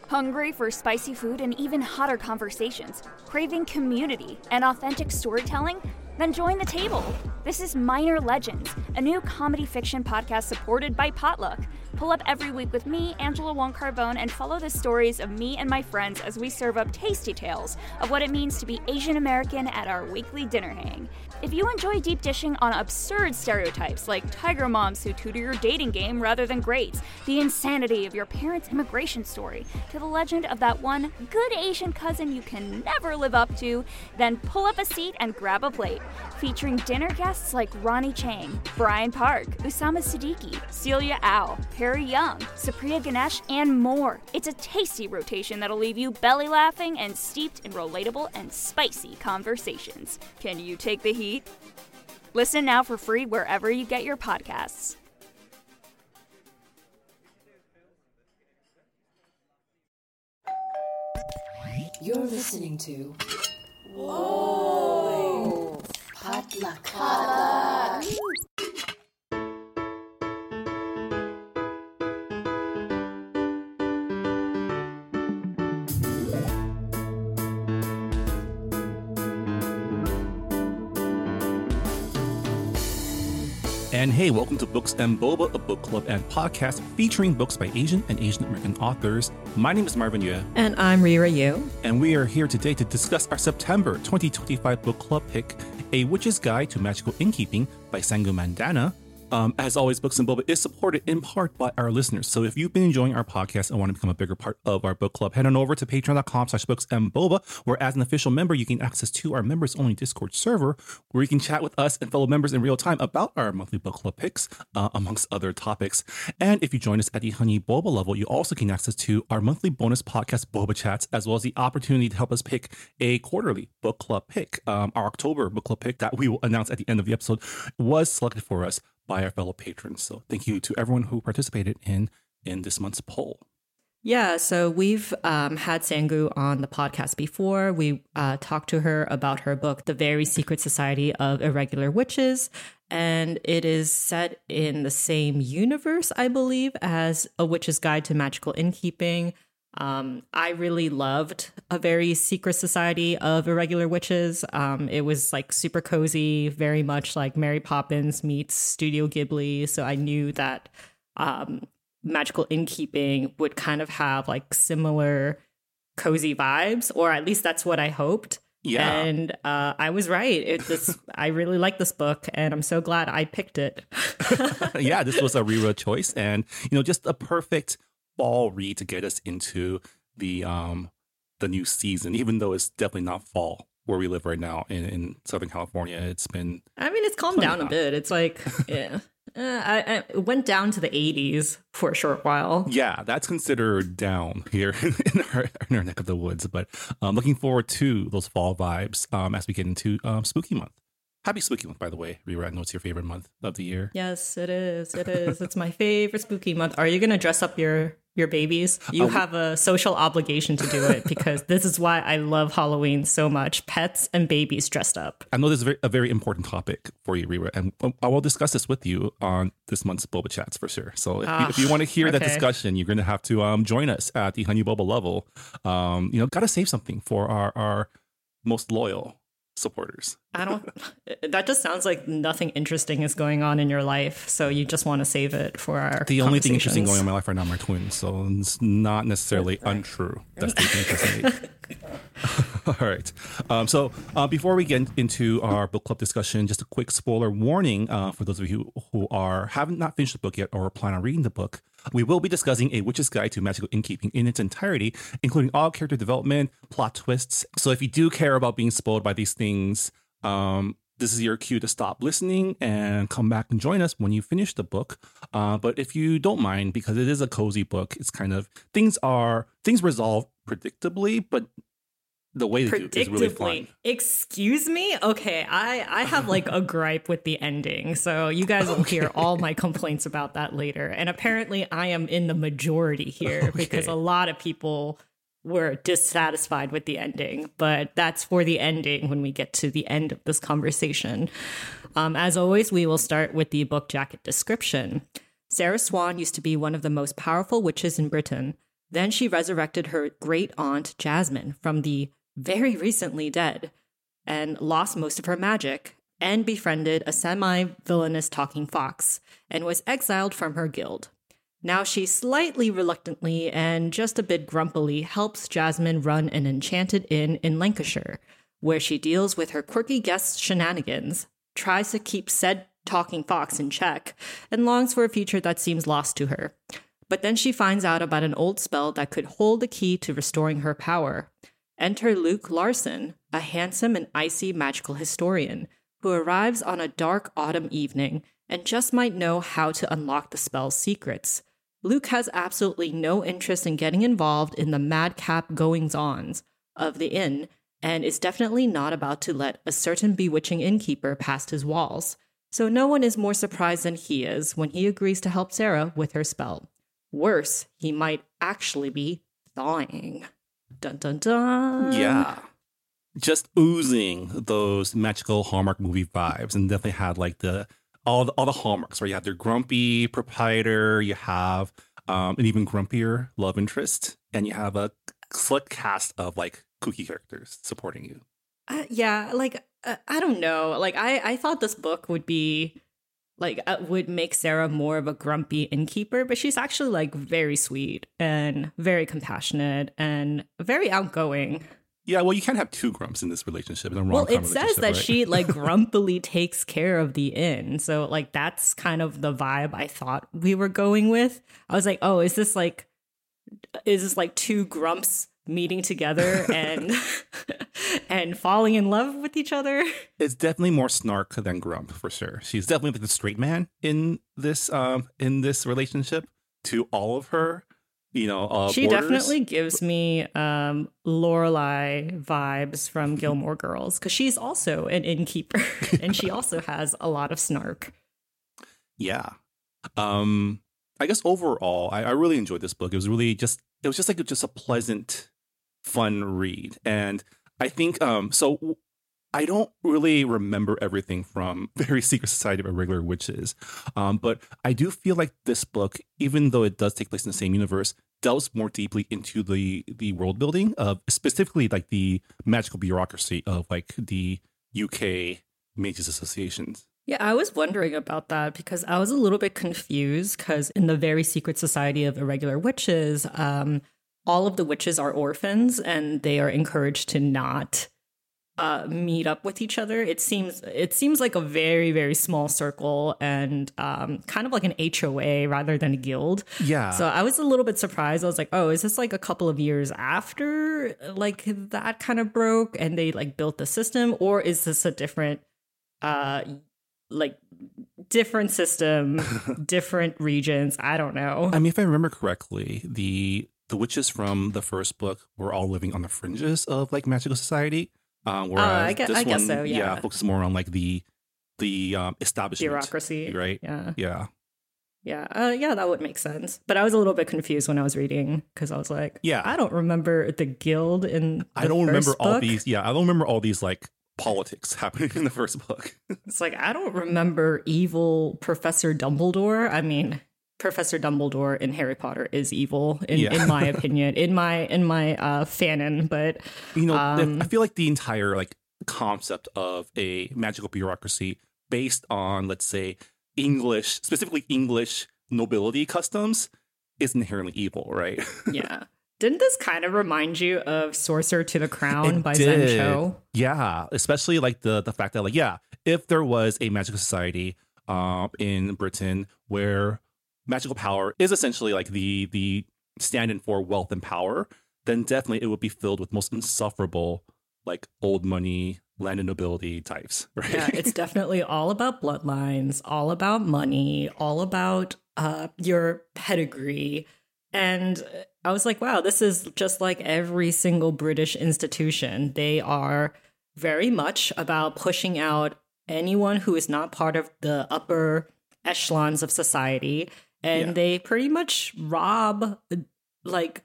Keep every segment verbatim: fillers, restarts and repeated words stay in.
Hungry for spicy food and even hotter conversations? Craving community and authentic storytelling? Then join the table. This is Minor Legends, a new comedy fiction podcast supported by Potluck. Pull up every week with me, Angela Wong Carbone, and follow the stories of me and my friends as we serve up tasty tales of what it means to be Asian American at our weekly dinner hang. If you enjoy deep dishing on absurd stereotypes like tiger moms who tutor your dating game rather than grades, the insanity of your parents' immigration story, to the legend of that one good Asian cousin you can never live up to, then pull up a seat and grab a plate. Featuring dinner guests like Ronnie Chang, Brian Park, Usama Siddiqui, Celia Au, Perry Young, Supriya Ganesh, and more. It's a tasty rotation that'll leave you belly laughing and steeped in relatable and spicy conversations. Can you take the heat? Listen now for free wherever you get your podcasts. You're listening to Whoa! Potluck. Potluck. And hey, welcome to Books and Boba, a book club and podcast featuring books by Asian and Asian American authors. My name is Marvin Yue. And I'm Rira Yu. And we are here today to discuss our September twenty twenty-five book club pick, A Witch's Guide to Magical Innkeeping by Sangu Mandana. Um, as always, Books and Boba is supported in part by our listeners. So if you've been enjoying our podcast and want to become a bigger part of our book club, head on over to patreon.com slash books and boba, where as an official member, you can access to our members only Discord server, where you can chat with us and fellow members in real time about our monthly book club picks, uh, amongst other topics. And if you join us at the Honey Boba level, you also can access to our monthly bonus podcast Boba Chats, as well as the opportunity to help us pick a quarterly book club pick. Um, our October book club pick that we will announce at the end of the episode was selected for us by our fellow patrons. So thank you to everyone who participated in in this month's poll. Yeah, so we've um, had Sangu on the podcast before. We uh, talked to her about her book, The Very Secret Society of Irregular Witches. And it is set in the same universe, I believe, as A Witch's Guide to Magical Innkeeping. Um, I really loved A Very Secret Society of Irregular Witches. Um, it was like super cozy, very much like Mary Poppins meets Studio Ghibli. So I knew that um, Magical Innkeeping would kind of have like similar cozy vibes, or at least that's what I hoped. Yeah. And uh, I was right. It, this, I really like this book, and I'm so glad I picked it. Yeah, this was a Rira choice, and you know, just a perfect fall read to get us into the um the new season, even though it's definitely not fall where we live right now in, in Southern California. It's been I mean, it's calmed down hot. a bit. It's like yeah. uh, I, I it went down to the eighties for a short while. Yeah, that's considered down here in our, in our neck of the woods. But um, looking forward to those fall vibes um, as we get into um, Spooky Month. Happy Spooky Month, by the way. Rira, I know it's your favorite month of the year. Yes, it is. It is. It's my favorite Spooky Month. Are you going to dress up your your babies? You um, have a social obligation to do it, because this is why I love Halloween so much. Pets and babies dressed up. I know this is a very, a very important topic for you, Rira, and I will discuss this with you on this month's Boba Chats for sure. So if, ah, you, if you want to hear okay. that discussion, you're going to have to um, join us at the Honey Boba level. Um, you know, got to save something for our, our most loyal supporters. I don't, that just sounds like nothing interesting is going on in your life. So you just want to save it for our The only thing interesting going on in my life right now are my twins. So it's not necessarily right. untrue. That's the interesting. All right. Um, so uh, before we get into our book club discussion, just a quick spoiler warning uh, for those of you who are haven't not finished the book yet or plan on reading the book. We will be discussing A Witch's Guide to Magical Innkeeping in its entirety, including all character development, plot twists. So if you do care about being spoiled by these things, um, this is your cue to stop listening and come back and join us when you finish the book. Uh, but if you don't mind, because it is a cozy book, it's kind of things are things resolve predictably, but the way they do it is really fun. Excuse me? Okay, I, I have like a gripe with the ending. So you guys will okay. hear all my complaints about that later. And apparently I am in the majority here okay. because a lot of people were dissatisfied with the ending. But that's for the ending when we get to the end of this conversation. Um, as always, we will start with the book jacket description. Sarah Swan used to be one of the most powerful witches in Britain. Then she resurrected her great aunt Jasmine from the very recently dead and lost most of her magic and befriended a semi-villainous talking fox and was exiled from her guild. Now she slightly reluctantly and just a bit grumpily helps Jasmine run an enchanted inn in Lancashire, where she deals with her quirky guests' shenanigans, tries to keep said talking fox in check, and longs for a future that seems lost to her. But then she finds out about an old spell that could hold the key to restoring her power. Enter Luke Larson, a handsome and icy magical historian, who arrives on a dark autumn evening and just might know how to unlock the spell's secrets. Luke has absolutely no interest in getting involved in the madcap goings-ons of the inn, and is definitely not about to let a certain bewitching innkeeper past his walls. So no one is more surprised than he is when he agrees to help Sarah with her spell. Worse, he might actually be thawing. Dun dun dun. Yeah. Just oozing those magical Hallmark movie vibes, and definitely had like the all the, all the hallmarks, where you have their grumpy proprietor, you have um, an even grumpier love interest, and you have a select cast of like kooky characters supporting you. Uh, yeah, like uh, I don't know. Like I, I thought this book would be like uh, would make Sarah more of a grumpy innkeeper, but she's actually like very sweet and very compassionate and very outgoing. Yeah, well, you can't have two grumps in this relationship. In a well, rom-com it says that right? she like grumpily takes care of the inn. So like that's kind of the vibe I thought we were going with. I was like, oh, is this like, is this like two grumps meeting together and and falling in love with each other? It's definitely more snark than grump for sure. She's definitely like the straight man in this um in this relationship to all of her. You know, uh, she borders. definitely gives me um, Lorelai vibes from Gilmore Girls, because she's also an innkeeper and she also has a lot of snark. Yeah. Um, I guess overall, I, I really enjoyed this book. It was really just, it was just like just a pleasant, fun read. And I think, um, so I don't really remember everything from Very Secret Society of Irregular Witches. Um, but I do feel like this book, even though it does take place in the same universe, delves more deeply into the the world building of specifically like the magical bureaucracy of like the U K Mages Associations. Yeah, I was wondering about that because I was a little bit confused because in the Very Secret Society of Irregular Witches, um, all of the witches are orphans and they are encouraged to not uh, meet up with each other. It seems it seems like a very, very small circle and um, kind of like an H O A rather than a guild. Yeah. So I was a little bit surprised. I was like, oh, is this like a couple of years after like that kind of broke and they like built the system? Or is this a different, uh, like different system, different regions? I don't know. I mean, if I remember correctly, the the witches from the first book were all living on the fringes of like magical society. Um, whereas uh, I guess, this I guess one, so, yeah. yeah, focuses more on like the the um, establishment bureaucracy, right? Yeah, yeah, yeah, uh, yeah. That would make sense. But I was a little bit confused when I was reading because I was like, yeah, I don't remember the guild in. The I don't first remember book. all these. Yeah, I don't remember all these like politics happening in the first book. It's like I don't remember evil Professor Dumbledore. I mean, Professor Dumbledore in Harry Potter is evil, in, Yeah. in my opinion, in my in my uh, fanon. But You know, um, I feel like the entire like concept of a magical bureaucracy based on, let's say, English, specifically English nobility customs, is inherently evil, right? yeah, didn't this kind of remind you of Sorcerer to the Crown It by did. Zen Cho? Yeah, especially like the the fact that like yeah, if there was a magical society um in Britain where magical power is essentially like the the stand-in for wealth and power, then definitely it would be filled with most insufferable like old money landed nobility types, right? Yeah, it's definitely all about bloodlines, all about money, all about uh, your pedigree. And I was like, wow, this is just like every single British institution. They are very much about pushing out anyone who is not part of the upper echelons of society. And Yeah. they pretty much rob, like,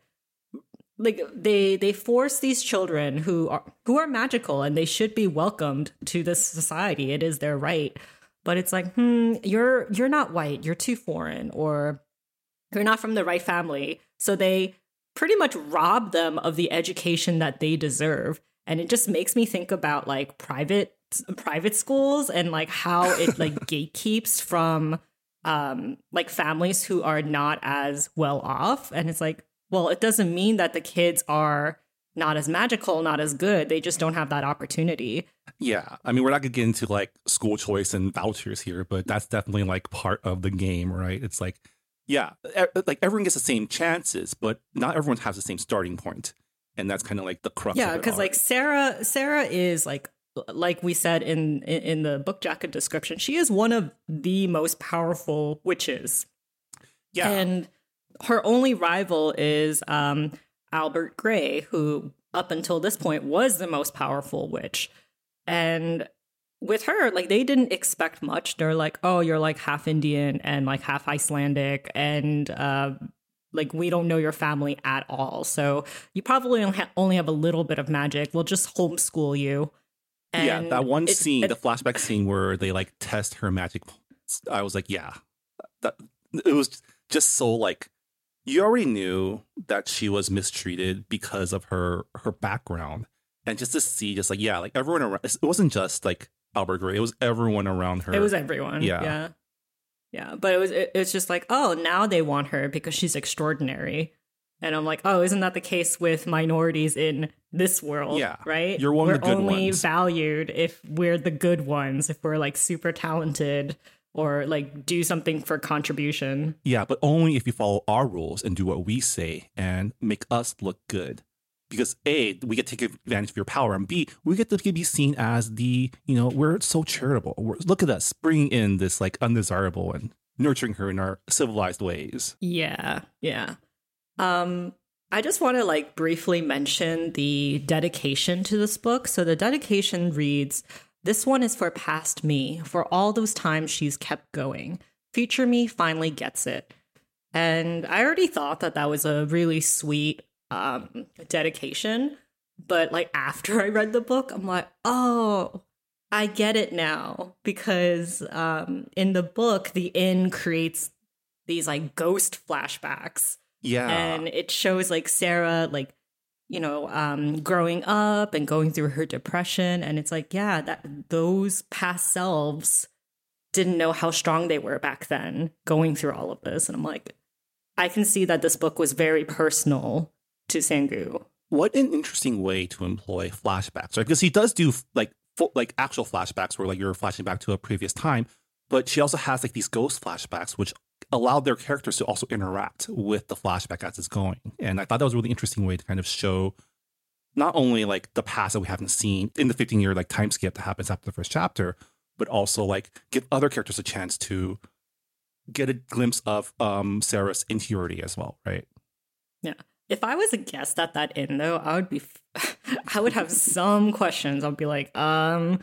like they they force these children who are who are magical and they should be welcomed to this society. It is their right. But it's like, hmm, you're you're not white, you're too foreign, or you're not from the right family. So they pretty much rob them of the education that they deserve. And it just makes me think about like private private schools and like how it like gatekeeps from um like families who are not as well off. And it's like, well, it doesn't mean that the kids are not as magical, not as good. They just don't have that opportunity. Yeah. I mean, we're not going to get into like school choice and vouchers here, but that's definitely like part of the game, right? It's like, yeah, e- like everyone gets the same chances, but not everyone has the same starting point. And that's kind of like the crux yeah, of it. Yeah, because like Sarah, Sarah is like, like we said in, in in the book jacket description, she is one of the most powerful witches. Yeah. And her only rival is um, Albert Gray, who up until this point was the most powerful witch. And with her, like they didn't expect much. They're like, oh, you're like half Indian and like half Icelandic and uh, like we don't know your family at all. So you probably only, ha- only have a little bit of magic. We'll just homeschool you. And yeah, that one it, scene, it, the flashback scene where they like test her magic, I was like, yeah, that it was just so like, you already knew that she was mistreated because of her her background, and just to see, just like yeah, like everyone around, it wasn't just like Albert Gray, it was everyone around her. It was everyone. Yeah, yeah, yeah. But it was it, it's just like, oh, now they want her because she's extraordinary. And I'm like, oh, isn't that the case with minorities in this world? Yeah, right. You're one we're of the good only ones. valued if we're the good ones, if we're like super talented or like do something for contribution. Yeah, but only if you follow our rules and do what we say and make us look good. Because A, we get to take advantage of your power, and B, we get to be seen as the, you know, we're so charitable. We're, look at us bringing in this like undesirable and nurturing her in our civilized ways. Yeah, yeah. Um, I just want to like briefly mention the dedication to this book. So the dedication reads, "This one is for past me, for all those times she's kept going. Future me finally gets it." And I already thought that that was a really sweet um, dedication. But like after I read the book, I'm like, oh, I get it now. Because um, in the book, the inn creates these like ghost flashbacks. Yeah. And it shows like Sarah, like, you know, um, growing up and going through her depression. And it's like, yeah, that those past selves didn't know how strong they were back then going through all of this. And I'm like, I can see that this book was very personal to Sang-Gu. What an interesting way to employ flashbacks, right? Because he does do like full, like actual flashbacks where like you're flashing back to a previous time, but she also has like these ghost flashbacks, which allowed their characters to also interact with the flashback as it's going. And I thought that was a really interesting way to kind of show not only like the past that we haven't seen in the fifteen year like time skip that happens after the first chapter, but also like give other characters a chance to get a glimpse of um, Sarah's interiority as well, right? Yeah. If I was a guest at that inn, though, I would be, I would have some questions. I'll be like, um,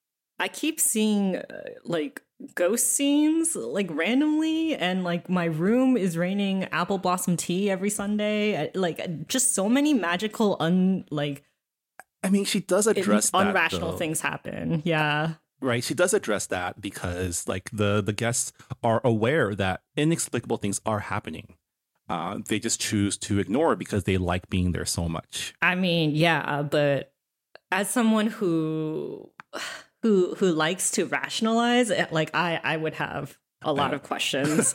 I keep seeing uh, like ghost scenes like randomly, and like my room is raining apple blossom tea every Sunday. Like just so many magical, un like. I mean, she does address that, unrational though. things happen. Yeah. Right. She does address that because like the, the guests are aware that inexplicable things are happening. Uh, they just choose to ignore it because they like being there so much. I mean, yeah, but as someone who who who likes to rationalize, like I, I would have a lot of questions,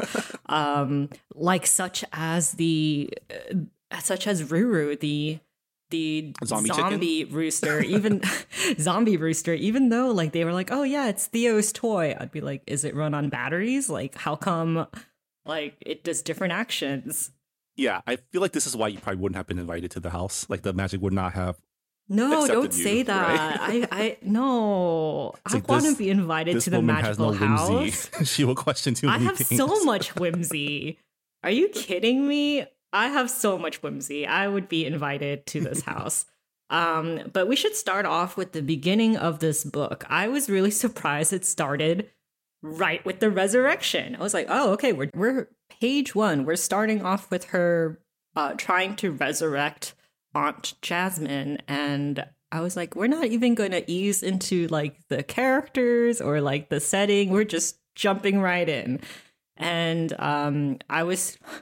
um, like such as the uh, such as Ruru, the the zombie, zombie rooster, even zombie rooster, even though like they were like, oh yeah, it's Theo's toy. I'd be like, is it run on batteries? Like, how come? Like, it does different actions. Yeah, I feel like this is why you probably wouldn't have been invited to the house. Like, the magic would not have. No, don't you, say that. Right? I, I, no. It's I like want to this- be invited This to the woman magical has no house. whimsy. She will question too I many have things. so much whimsy. Are you kidding me? I have so much whimsy. I would be invited to this house. Um, but we should start off with the beginning of this book. I was really surprised it started right with the resurrection. I was like, oh, okay, we're we're page one. We're starting off with her uh, trying to resurrect Aunt Jasmine, and I was like, we're not even going to ease into like the characters or like the setting. We're just jumping right in. And um, I was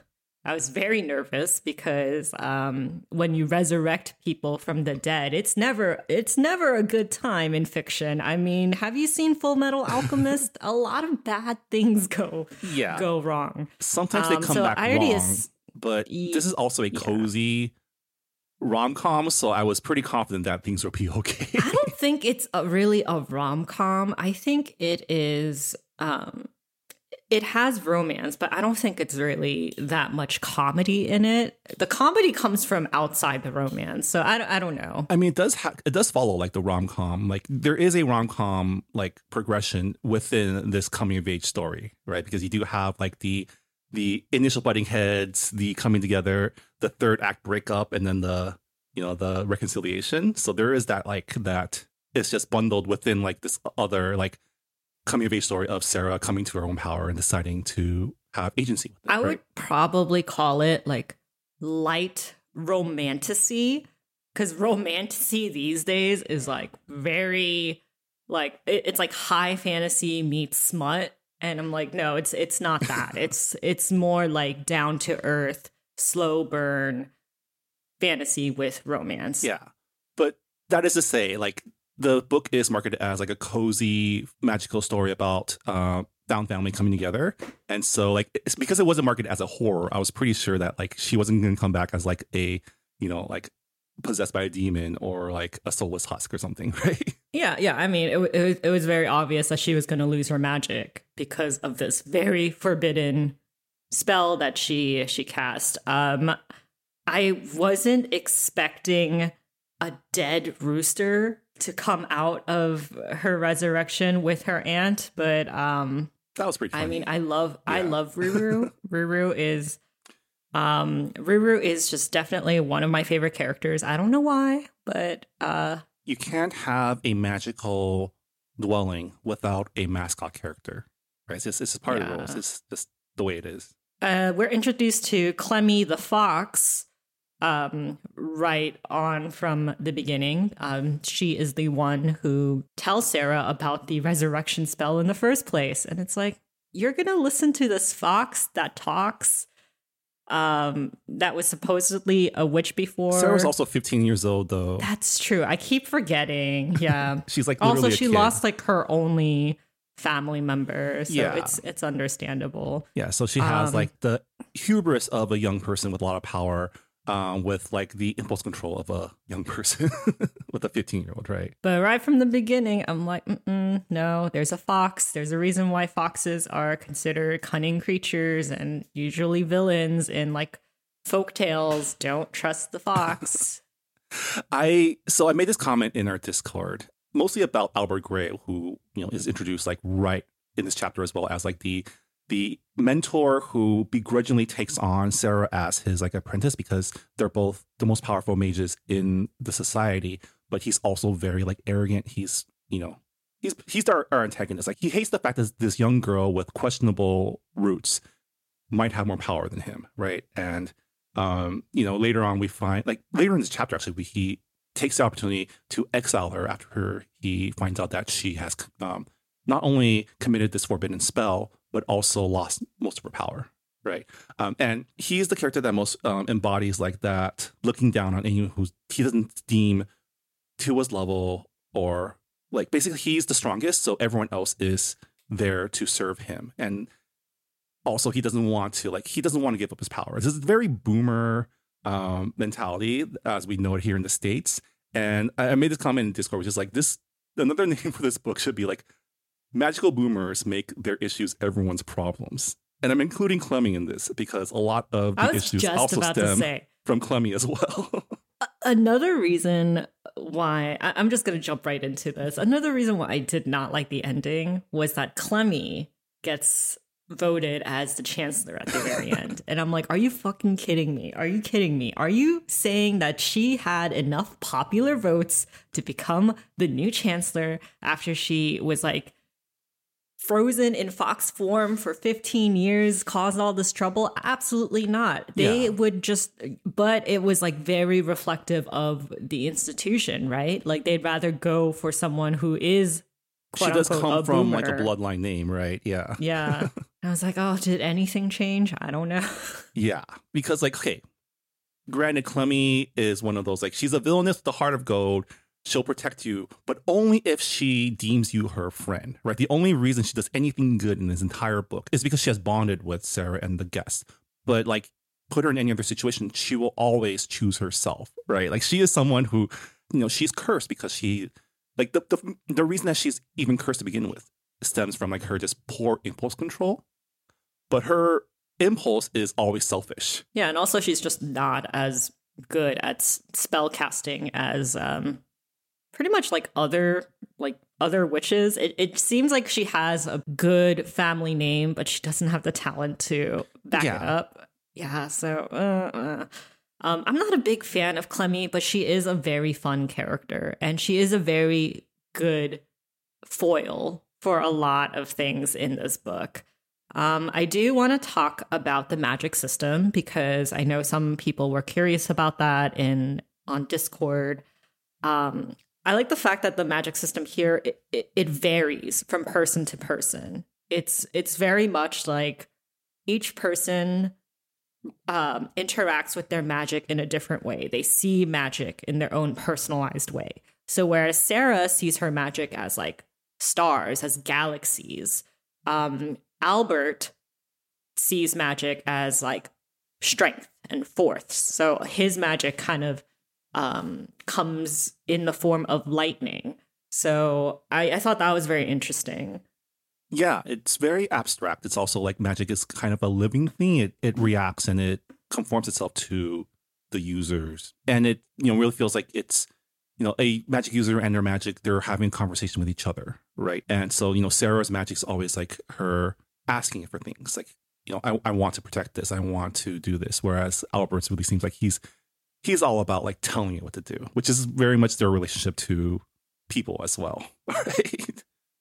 I was very nervous because um, when you resurrect people from the dead, it's never it's never a good time in fiction. I mean, have you seen Full Metal Alchemist? A lot of bad things go Yeah. go wrong. Sometimes they Um, come so back I already wrong, ass- but Ye- this is also a yeah. cozy rom-com, so I was pretty confident that things would be okay. I don't think it's a, really a rom-com. I think it is um it has romance, but I don't think it's really that much comedy in it. The comedy comes from outside the romance. So I, don't- I don't know. I mean, it does ha- it does follow like the rom com. Like there is a rom com like progression within this coming of age story, right? Because you do have like the the initial butting heads, the coming together, the third act breakup, and then the you know the reconciliation. So there is that like that it's just bundled within like this other like coming of age story of Sarah coming to her own power and deciding to have agency with it. I would right? probably call it like light romantasy, because romantasy these days is like very like it- it's like high fantasy meets smut, and I'm like, no, it's it's not that. it's it's more like down to earth, slow burn fantasy with romance. Yeah. But that is to say, like, the book is marketed as like a cozy, magical story about uh, found family coming together. And so, like, it's because it wasn't marketed as a horror, I was pretty sure that, like, she wasn't going to come back as, like, a, you know, like, possessed by a demon or, like, a soulless husk or something, right? Yeah, yeah. I mean, it, it, was- it was very obvious that she was going to lose her magic because of this very forbidden spell that she she cast. Um, I wasn't expecting a dead rooster to come out of her resurrection with her aunt, but um, That was pretty funny. I mean, I love I Yeah. love Ruru. Ruru is um Ruru is just definitely one of my favorite characters. I don't know why, but uh you can't have a magical dwelling without a mascot character, right? It's just, it's just part of the Yeah. rules. It's just the way it is. Uh, we're introduced to Clemmy the fox um, right on from the beginning. Um, she is the one who tells Sarah about the resurrection spell in the first place. And it's like, you're going to listen to this fox that talks, um, that was supposedly a witch before. Sarah's also fifteen years old, though. That's true. I keep forgetting. Yeah. She's like Also, literally a she kid. lost like her only family member. So Yeah. it's it's understandable. Yeah, so she has Um, like the hubris of a young person with a lot of power, um, with like the impulse control of a young person with a fifteen year old, right? But right from the beginning, I'm like, Mm-mm, no, there's a fox. There's a reason why foxes are considered cunning creatures and usually villains in like folk tales. Don't trust the fox. I so I made this comment in our Discord, mostly about Albert Gray, who you know is introduced like right in this chapter as well as like the the mentor who begrudgingly takes on Sarah as his like apprentice because they're both the most powerful mages in the society, but he's also very like arrogant. He's you know he's he's our, our antagonist. Like he hates the fact that this young girl with questionable roots might have more power than him, right? And um, you know, later on we find like later in this chapter actually we, he takes the opportunity to exile her after he finds out that she has um, not only committed this forbidden spell but also lost most of her power, right? Um, and he's the character that most um, embodies like that, looking down on anyone who he doesn't deem to his level, or like basically he's the strongest, so everyone else is there to serve him. And also he doesn't want to like he doesn't want to give up his power. This is very boomer um, mentality as we know it here in the States. And I, I made this comment in Discord, which is like this another name for this book should be like magical boomers make their issues everyone's problems. And I'm including Clemmy in this because a lot of the I was issues just also about to stem say. from Clemmy as well. Another reason why I- I'm just going to jump right into this. Another reason why I did not like the ending was that Clemmy gets voted as the chancellor at the very end. And I'm like, are you fucking kidding me? Are you kidding me? Are you saying that she had enough popular votes to become the new chancellor after she was like frozen in fox form for fifteen years, caused all this trouble? Absolutely not. They Yeah. would just, but it was like very reflective of the institution, right? Like they'd rather go for someone who is She quote does unquote come a from like a boomer. bloodline name, right? Yeah. Yeah. I was like, oh, did anything change? I don't know. Yeah, because like, okay, granted, Clemmy is one of those, like, she's a villainess with the heart of gold. She'll protect you, but only if she deems you her friend, right? The only reason she does anything good in this entire book is because she has bonded with Sarah and the guests. But like, put her in any other situation, she will always choose herself, right? Like, she is someone who, you know, she's cursed because she, like, the the, the reason that she's even cursed to begin with stems from like her just poor impulse control. But her impulse is always selfish. Yeah, and also she's just not as good at spell casting as um pretty much like other like other witches. It it seems like she has a good family name, but she doesn't have the talent to back Yeah. it up. Yeah, so uh, uh. Um, I'm not a big fan of Clemmy, but she is a very fun character, and she is a very good foil for a lot of things in this book. Um, I do want to talk about the magic system because I know some people were curious about that in on Discord. Um, I like the fact that the magic system here, it, it, it varies from person to person. It's it's very much like each person um, interacts with their magic in a different way. They see magic in their own personalized way. So whereas Sarah sees her magic as like stars, as galaxies, um, Albert sees magic as like strength and force. So his magic kind of um, comes in the form of lightning. So I, I thought that was very interesting. Yeah, it's very abstract. It's also like magic is kind of a living thing. It it reacts and it conforms itself to the users. And it, you know, really feels like it's, you know, a magic user and their magic, they're having a conversation with each other, right? And so, you know, Sarah's magic is always like her asking for things like, you know, I, I want to protect this. I want to do this. Whereas Albert's really seems like he's he's all about like telling you what to do, which is very much their relationship to people as well, right?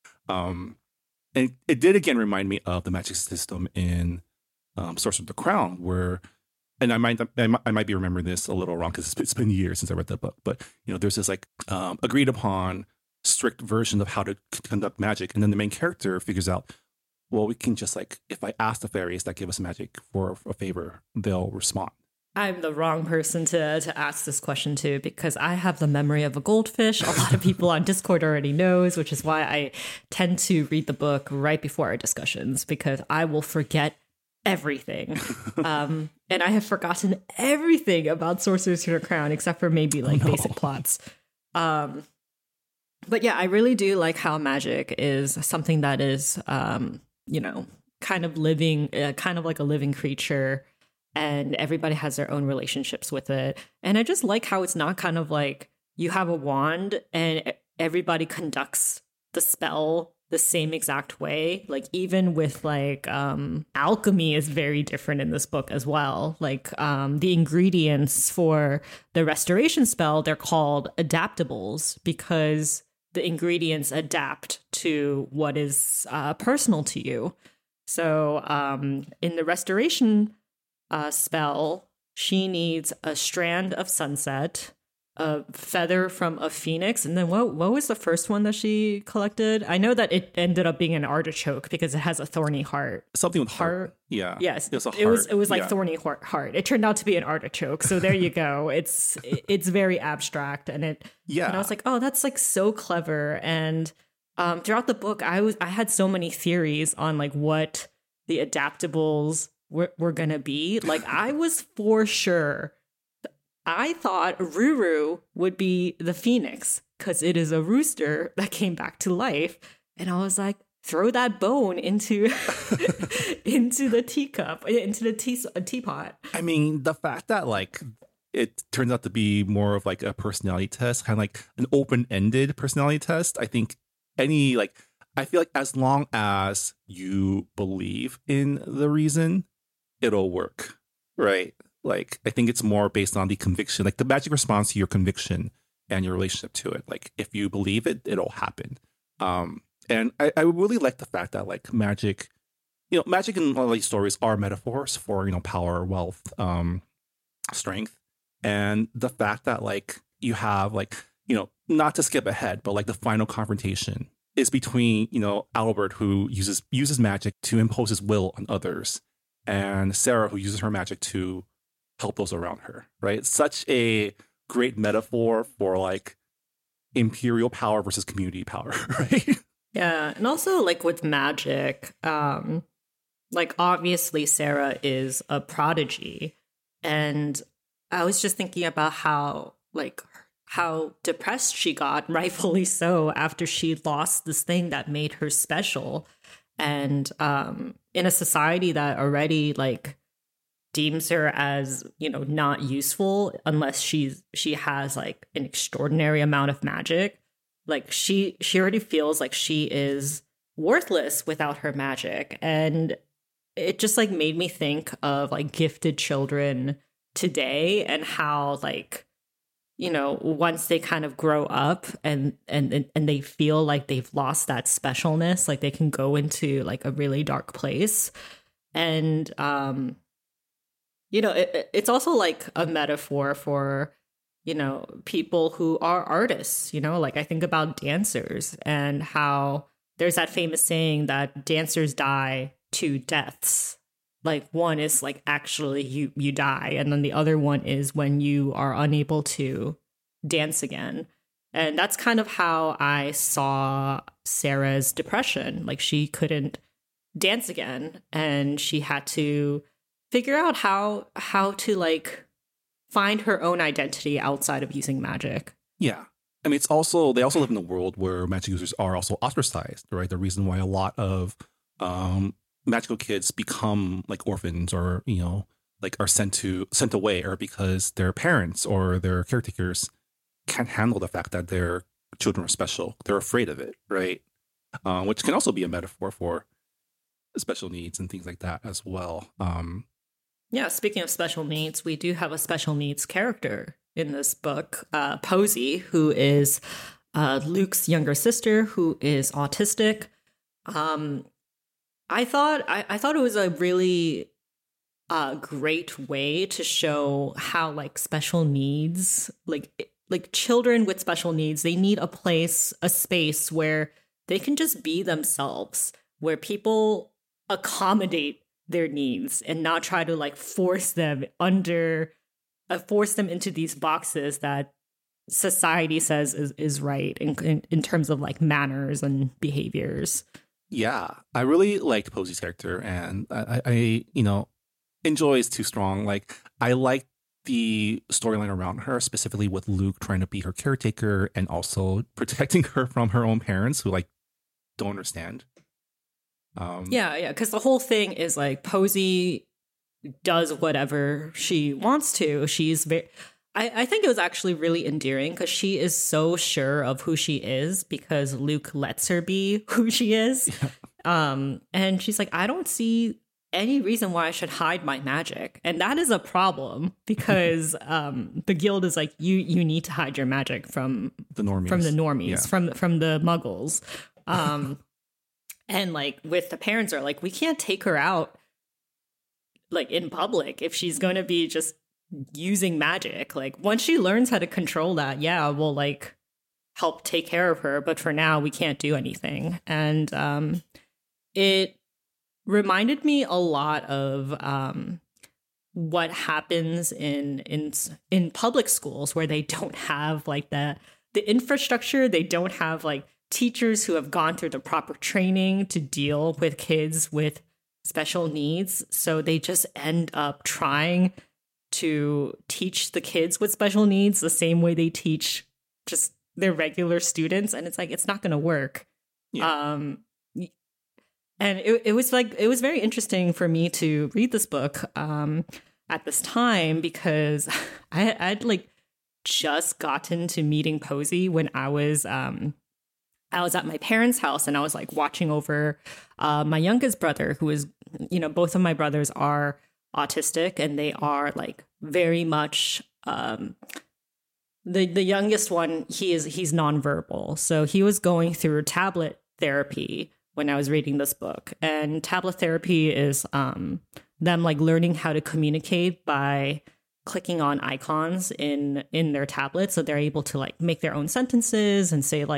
Um, and it did again remind me of the magic system in um, Sorcerer of the Crown, where, and I might I might, I might be remembering this a little wrong because it's, it's been years since I read that book, but you know, there's this like um, agreed upon strict version of how to c- conduct magic, and then the main character figures out, well, we can just like, if I ask the fairies that give us magic for a favor, they'll respond. I'm the wrong person to, to ask this question to because I have the memory of a goldfish. A lot of people on Discord already knows, which is why I tend to read the book right before our discussions because I will forget everything. um, and I have forgotten everything about Sorcerer's Crown except for maybe like Oh, no. basic plots. Um, but yeah, I really do like how magic is something that is, um, you know, kind of living, uh, kind of like a living creature. And everybody has their own relationships with it. And I just like how it's not kind of like you have a wand and everybody conducts the spell the same exact way. Like even with like um, alchemy is very different in this book as well. Like um, the ingredients for the restoration spell, they're called adaptables because the ingredients adapt to what is uh, personal to you. So um, in the restoration Uh, spell, she needs a strand of sunset, a feather from a phoenix, and then what what was the first one that she collected? I know that it ended up being an artichoke because it has a thorny heart. Something with heart. Heart. Yeah. Yes, It was, a it was heart. it was like Yeah. thorny heart, heart. It turned out to be an artichoke. So there you go. It's it's very abstract, and it Yeah. and I was like, oh, that's like so clever. And um, throughout the book, I was I had so many theories on like what the adaptables were, were gonna be. Like I was for sure. I thought Ruru would be the phoenix because it is a rooster that came back to life, and I was like, throw that bone into into the teacup, into the tea teapot. I mean, the fact that like it turns out to be more of like a personality test, kind of like an open-ended personality test. I think any like, I feel like as long as you believe in the reason, it'll work, right? Like, I think it's more based on the conviction, like the magic response to your conviction and your relationship to it. Like, if you believe it, it'll happen. Um, and I, I really like the fact that like magic, you know, magic in a lot of these stories are metaphors for, you know, power, wealth, um, strength. And the fact that like you have like, you know, not to skip ahead, but like the final confrontation is between, you know, Albert, who uses uses magic to impose his will on others, and Sarah, who uses her magic to help those around her, right? It's such a great metaphor for like imperial power versus community power, right? Yeah, and also like with magic, um, like obviously Sarah is a prodigy, and I was just thinking about how like how depressed she got, rightfully so, after she lost this thing that made her special. And um, in a society that already like deems her as, you know, not useful unless she's she has like an extraordinary amount of magic, like she she already feels like she is worthless without her magic. And it just like made me think of like gifted children today and how like, you know, once they kind of grow up and and and they feel like they've lost that specialness, like they can go into like a really dark place. And um you know, it, it's also like a metaphor for, you know, people who are artists, you know, like I think about dancers and how there's that famous saying that dancers die two deaths. Like one is like actually you you die, and then the other one is when you are unable to dance again. And that's kind of how I saw Sarah's depression. Like she couldn't dance again, and she had to figure out how how to like find her own identity outside of using magic. Yeah. I mean, it's also, they also live in a world where magic users are also ostracized, right? The reason why a lot of um, magical kids become like orphans or, you know, like are sent to, sent away are because their parents or their caretakers can't handle the fact that their children are special. They're afraid of it, right? Uh, which can also be a metaphor for special needs and things like that as well. Um, yeah, speaking of special needs, we do have a special needs character in this book, uh, Posey, who is uh, Luke's younger sister, who is autistic. Um, I thought I, I thought it was a really uh, great way to show how like special needs, like like children with special needs, they need a place, a space where they can just be themselves, where people accommodate their needs and not try to like force them under. Uh, force them into these boxes that society says is, is right in, in in terms of like manners and behaviors. Yeah, I really liked Posey's character, and I, I you know, enjoy is too strong. Like, I like the storyline around her, specifically with Luke trying to be her caretaker and also protecting her from her own parents who like don't understand. Um, yeah, yeah, because the whole thing is like Posey does whatever she wants to. She's very, I, I think it was actually really endearing because she is so sure of who she is because Luke lets her be who she is. Yeah. Um, and she's like, I don't see any reason why I should hide my magic. And that is a problem because um, the guild is like, you you need to hide your magic from the normies, from the normies, yeah. from from the muggles. Um, and like with the parents are like, we can't take her out like in public if she's going to be just using magic. Like once she learns how to control that, yeah, we'll like help take care of her. But for now, we can't do anything. And um, it reminded me a lot of um, what happens in in in public schools where they don't have like the the infrastructure. They don't have like teachers who have gone through the proper training to deal with kids with special needs. So they just end up trying to teach the kids with special needs the same way they teach just their regular students. And it's like, it's not going to work. Yeah. Um, and it, it was like, it was very interesting for me to read this book um, at this time because I, I'd like just gotten to meeting Posey when I was um, I was at my parents' house and I was like watching over uh, my youngest brother, who is, you know, both of my brothers are autistic and they are like very much um, the the youngest one. He is he's nonverbal. So he was going through tablet therapy when I was reading this book. And tablet therapy is um, them like learning how to communicate by clicking on icons in in their tablets, so they're able to like make their own sentences and say like,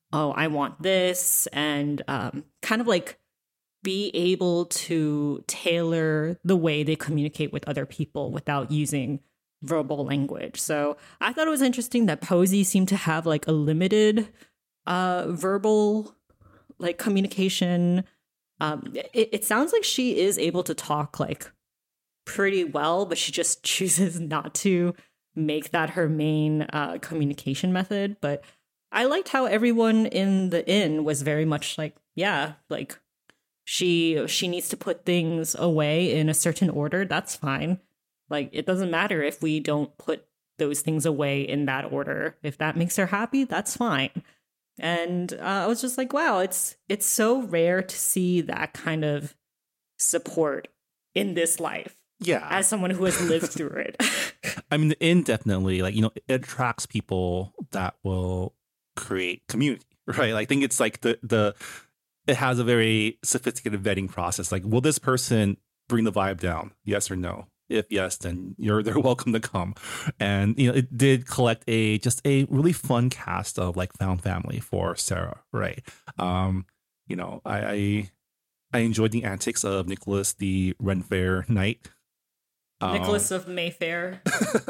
oh, I want this, and um, kind of like be able to tailor the way they communicate with other people without using verbal language. So I thought it was interesting that Posey seemed to have like a limited uh, verbal like communication. Um, it, it sounds like she is able to talk like pretty well, but she just chooses not to make that her main uh, communication method. But I liked how everyone in the inn was very much like, yeah, like she she needs to put things away in a certain order. That's fine. Like, it doesn't matter if we don't put those things away in that order. If that makes her happy, that's fine. And uh, I was just like, wow, it's it's so rare to see that kind of support in this life. Yeah. As someone who has lived through it. I mean, the inn definitely, like, you know, it attracts people that will create community, right? I think it's like the, the, it has a very sophisticated vetting process. Like, will this person bring the vibe down? Yes or no? If yes, then you're they're welcome to come. And, you know, it did collect a just a really fun cast of like found family for Sarah, right? Um, you know, I I, I enjoyed the antics of Nicholas, the Ren Fair knight. Um, Nicholas of Mayfair.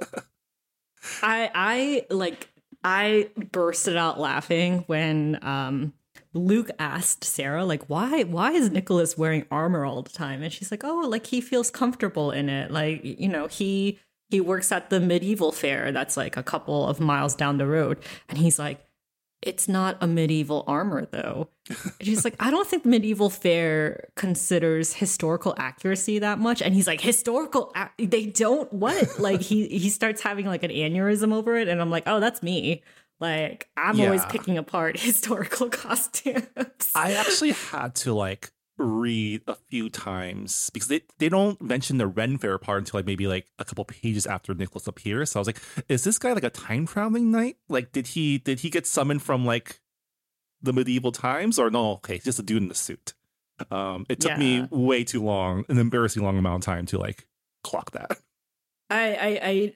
I I like I bursted out laughing when um Luke asked Sarah, like, why why is Nicholas wearing armor all the time? And she's like, oh, like he feels comfortable in it. Like, you know, he he works at the medieval fair that's like a couple of miles down the road. And he's like, it's not a medieval armor, though. And she's like, I don't think medieval fair considers historical accuracy that much. And he's like, historical, ac- they don't what? Like he he starts having like an aneurysm over it. And I'm like, oh, that's me. Like, I'm Yeah. always picking apart historical costumes. I actually had to like read a few times because they, they don't mention the Ren Fair part until like maybe like a couple pages after Nicholas appears. So I was like, is this guy like a time traveling knight? Like, did he did he get summoned from like the medieval times or no? Okay, just a dude in the suit. Um, it took Yeah. me way too long, an embarrassing long amount of time to like clock that. I, I, I,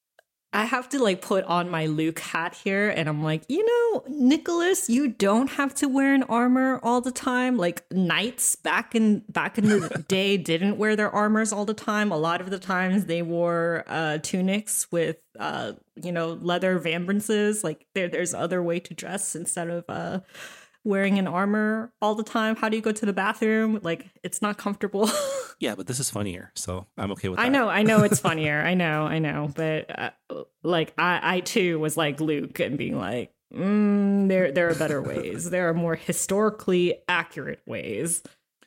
I have to like put on my Luke hat here, and I'm like, you know, Nicholas, you don't have to wear an armor all the time. Like knights back in back in the day didn't wear their armors all the time. A lot of the times they wore uh, tunics with, uh, you know, leather vambrances. Like there, there's other way to dress instead of uh, wearing an armor all the time. How do you go to the bathroom? Like it's not comfortable. Yeah, but this is funnier, so I'm okay with that. I know, I know it's funnier. I know, I know. But uh, like, I, I too was like Luke and being like, mm, there, there are better ways. There are more historically accurate ways.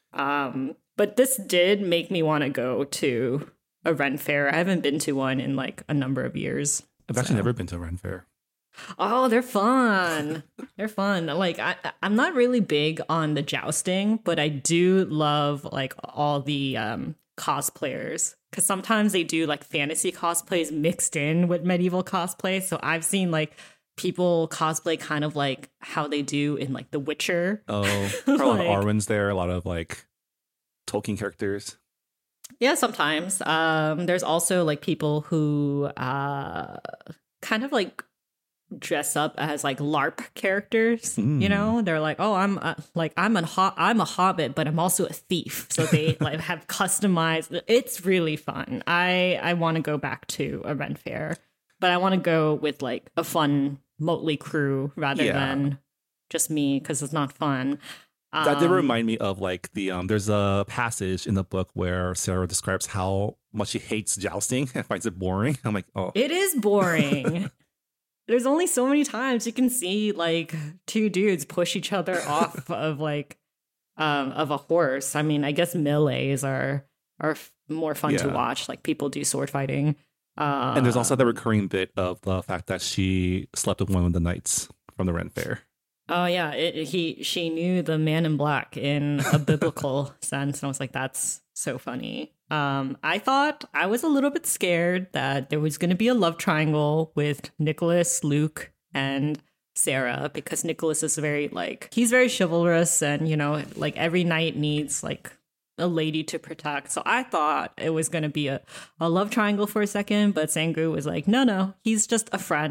Um, but this did make me want to go to a Ren Fair. I haven't been to one in like a number of years. I've actually so. never been to a Ren Fair. Oh, they're fun. They're fun. Like I, I'm not really big on the jousting, but I do love like all the um, cosplayers because sometimes they do like fantasy cosplays mixed in with medieval cosplay. So I've seen like people cosplay kind of like how they do in like The Witcher. Oh, there are a lot of Like- Arwens there, a lot of like Tolkien characters. Yeah, sometimes. Um, there's also like people who uh, kind of like dress up as like LARP characters. Mm. You know, they're like, oh, I'm uh, like I'm a ho- I'm a hobbit, but I'm also a thief. So they like have customized. It's really fun. I I want to go back to a Ren Fair, but I want to go with like a fun motley crew rather Yeah. than just me because it's not fun. That did Um, remind me of like the um. There's a passage in the book where Sarah describes how much she hates jousting and finds it boring. I'm like, oh, It is boring. There's only so many times you can see like two dudes push each other off of like um of a horse. I mean, I guess melees are are f- more fun to Yeah. watch. Like people do sword fighting. Uh, and there's also the recurring bit of the fact that she slept with one of the knights from the Ren Fair. oh yeah, it, he she knew the man in black in a biblical sense, and I was like, that's so funny. Um, I thought I was a little bit scared that there was going to be a love triangle with Nicholas, Luke, and Sarah because Nicholas is very like he's very chivalrous, and you know, like every knight needs like a lady to protect. So I thought it was going to be a, a love triangle for a second, but Sangu was like, no, no, he's just a friend.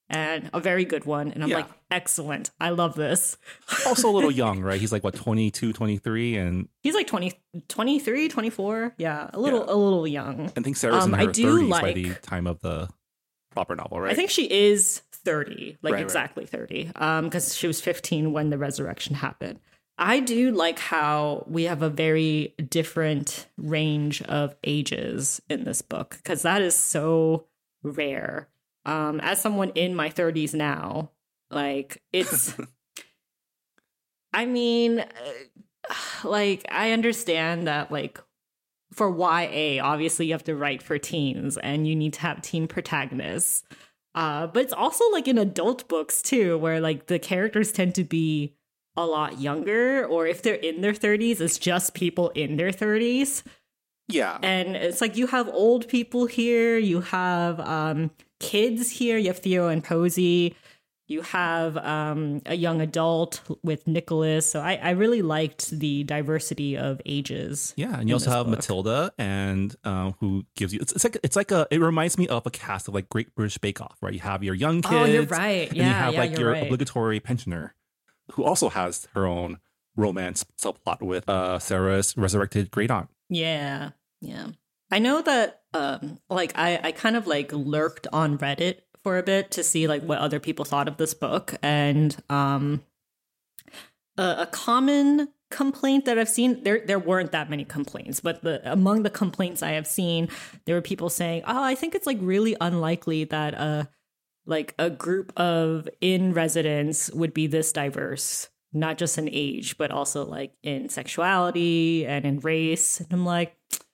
and a very good one. And I'm Yeah. like, excellent. I love this. Also a little young, right? He's like, what, twenty-two, twenty-three? And He's like twenty, twenty-three, twenty-four. Yeah, a little, Yeah. a little young. I think Sarah's Um, in I her do thirties by like- the time of the proper novel, right? I think she is thirty, like Right, right. exactly thirty, um, because she was fifteen when the resurrection happened. I do like how we have a very different range of ages in this book, because that is so rare. Um, as someone in my thirties now, like it's, I mean, uh, like I understand that, like for Y A, obviously you have to write for teens and you need to have teen protagonists. Uh, but it's also like in adult books too, where like the characters tend to be a lot younger, or if they're in their thirties, it's just people in their thirties. yeah. And it's like you have old people here, you have um, kids here, you have Theo and Posey, you have um, a young adult with Nicholas. So I, I really liked the diversity of ages. Yeah, and in you also this have book. Matilda, and um, who gives you it's, it's like it's like a it reminds me of a cast of like Great British Bake Off, right? You have your young kids, Oh, you're right. and you Yeah, have yeah, like you're your right. obligatory pensioner, who also has her own romance subplot with uh, Sarah's resurrected great aunt. Yeah, yeah. I know that, um, like, I, I kind of like lurked on Reddit for a bit to see like what other people thought of this book, and um, a, a common complaint that I've seen, there there weren't that many complaints, but the among the complaints I have seen, there were people saying, "Oh, I think it's like really unlikely that uh like a group of in residents would be this diverse." Not just in age, but also like in sexuality and in race. And I'm like,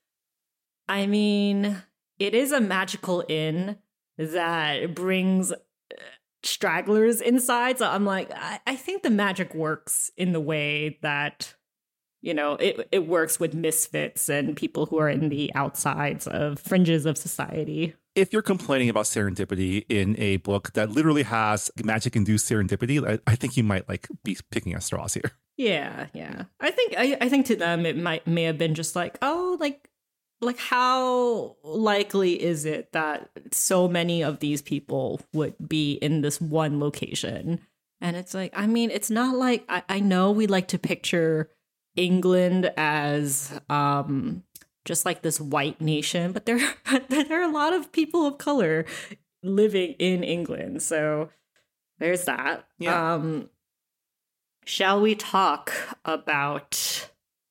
I mean, it is a magical inn that brings stragglers inside. So I'm like, I, I think the magic works in the way that, you know, it, it works with misfits and people who are in the outsides of fringes of society. If you're complaining about serendipity in a book that literally has magic-induced serendipity, I, I think you might like be picking at straws here. Yeah, yeah. I think I, I think to them it might may have been just like, oh, like like how likely is it that so many of these people would be in this one location? And it's like, I mean, it's not like I, I know we like to picture England as um just like this white nation, but there there are a lot of people of color living in England. So there's that. Yeah. Um shall we talk about,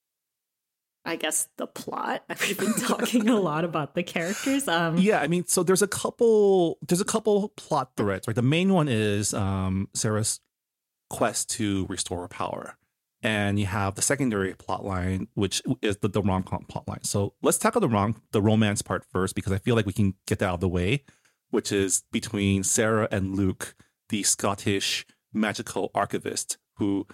I guess, the plot? We've been talking a lot about the characters. Um Yeah, I mean, so there's a couple there's a couple plot threads, right? The main one is um, Sarah's quest to restore her power. And you have the secondary plot line, which is the, the rom-com plot line. So let's tackle the rom the romance part first, because I feel like we can get that out of the way, which is between Sarah and Luke, the Scottish magical archivist, who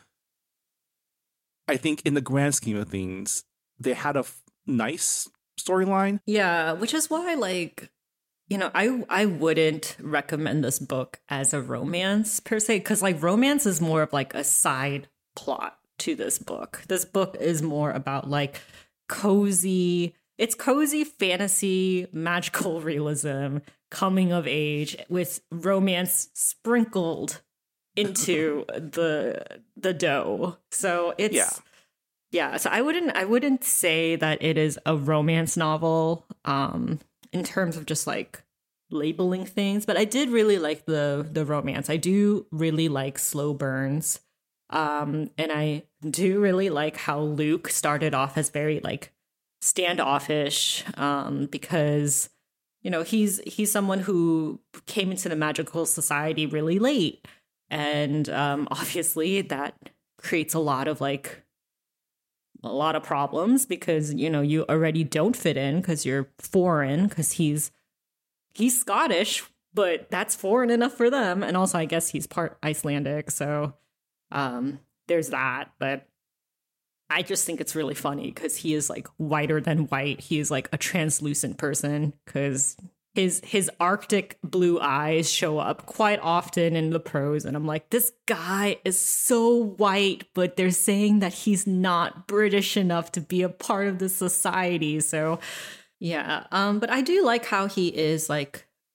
I think in the grand scheme of things, they had a f- nice storyline. Yeah, which is why, like, you know, I I wouldn't recommend this book as a romance per se, because like romance is more of like a side plot to this book. This book is more about like cozy, it's cozy fantasy, magical realism, coming of age with romance sprinkled into the the dough. So it's Yeah. yeah, so I wouldn't I wouldn't say that it is a romance novel um in terms of just like labeling things, but I did really like the the romance. I do really like slow burns. Um, and I do really like how Luke started off as very like standoffish, um, because, you know, he's he's someone who came into the magical society really late. And um, obviously that creates a lot of like a lot of problems because, you know, you already don't fit in because you're foreign, because he's he's Scottish, but that's foreign enough for them. And also I guess he's part Icelandic, so Um, there's that, but I just think it's really funny because he is like whiter than white. He is like a translucent person because his his Arctic blue eyes show up quite often in the prose, and I'm like, this guy is so white, but they're saying that he's not British enough to be a part of the society. So yeah, um, but I do like how he is like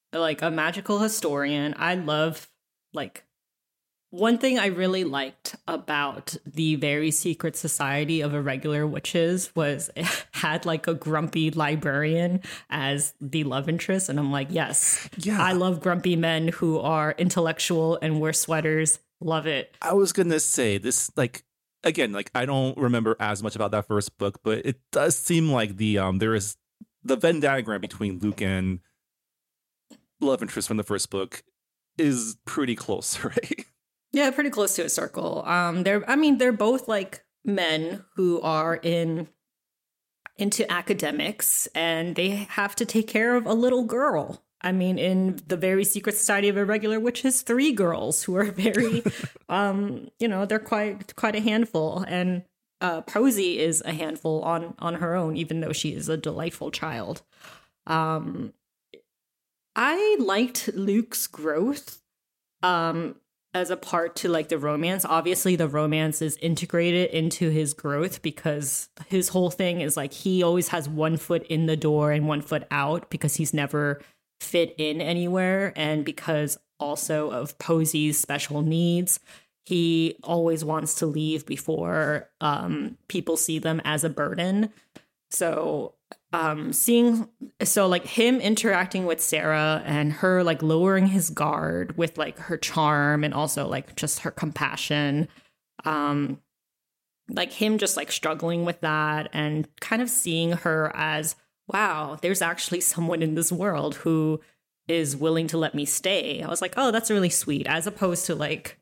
like a magical historian. I love like one thing I really liked about the Very Secret Society of Irregular Witches was it had like a grumpy librarian as the love interest. And I'm like, yes, Yeah. I love grumpy men who are intellectual and wear sweaters. Love it. I was going to say this, like, again, like, I don't remember as much about that first book, but it does seem like the, um, there is the Venn diagram between Luke and love interest from the first book is pretty close, right? Yeah, pretty close to a circle. Um, they're, I mean, they're both like men who are in into academics, and they have to take care of a little girl. I mean, in the Very Secret Society of Irregular Witches, three girls who are very, um, you know, they're quite quite a handful, and uh, Posey is a handful on on her own, even though she is a delightful child. Um, I liked Luke's growth. Um. As a part to like the romance. Obviously the romance is integrated into his growth because his whole thing is like he always has one foot in the door and one foot out because he's never fit in anywhere, and because also of Posey's special needs, he always wants to leave before um people see them as a burden. So um seeing so like him interacting with Sarah and her like lowering his guard with like her charm and also like just her compassion, um like him just like struggling with that and kind of seeing her as, wow, there's actually someone in this world who is willing to let me stay. I was like, oh, that's really sweet, as opposed to like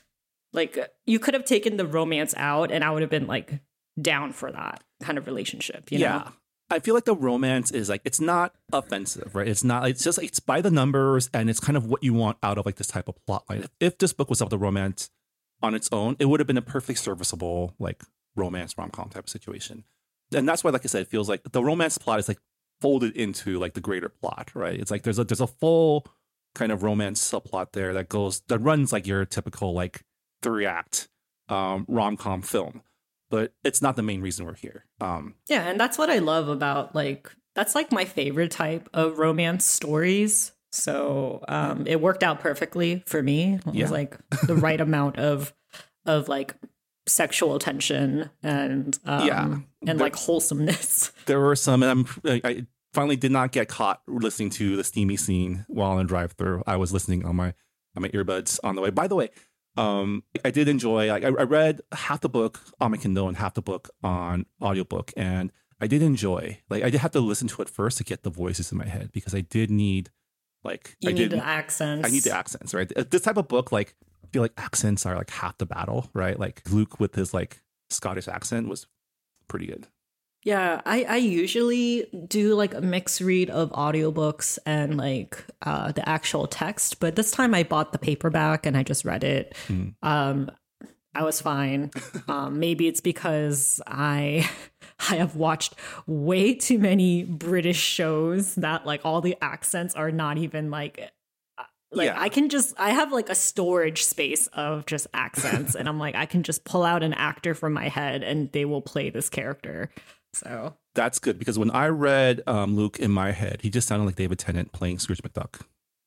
like you could have taken the romance out and I would have been like down for that kind of relationship, you yeah. know? I feel like the romance is like, it's not offensive, right? It's not, it's just, it's by the numbers and it's kind of what you want out of like this type of plot line. If, if this book was about the romance on its own, it would have been a perfectly serviceable like romance rom-com type of situation. And that's why, like I said, it feels like the romance plot is like folded into like the greater plot, right? It's like there's a, there's a full kind of romance subplot there that goes, that runs like your typical like three act um, rom-com film. But it's not the main reason we're here. Um, yeah, and that's what I love about, like, that's like my favorite type of romance stories. So um, it worked out perfectly for me. It yeah. was like the right amount of, of like sexual tension and um, yeah. and there, like wholesomeness. There were some, and I'm, I finally did not get caught listening to the steamy scene while on a drive-thru. I was listening on my on my earbuds on the way. By the way, Um, I did enjoy, like, I, I read half the book on my Kindle and half the book on audiobook, and I did enjoy, like, I did have to listen to it first to get the voices in my head because I did need, like, you I need did, the accents. I need the accents, right? This type of book, like, I feel like accents are like half the battle, right? Like Luke with his like Scottish accent was pretty good. Yeah, I, I usually do like a mixed read of audiobooks and like uh, the actual text, but this time I bought the paperback and I just read it. Mm. Um, I was fine. um, maybe it's because I I have watched way too many British shows that like all the accents are not even like like yeah. I can just I have like a storage space of just accents, and I'm like I can just pull out an actor from my head and they will play this character. So that's good, because when I read um, Luke in my head, he just sounded like David Tennant playing Scrooge McDuck.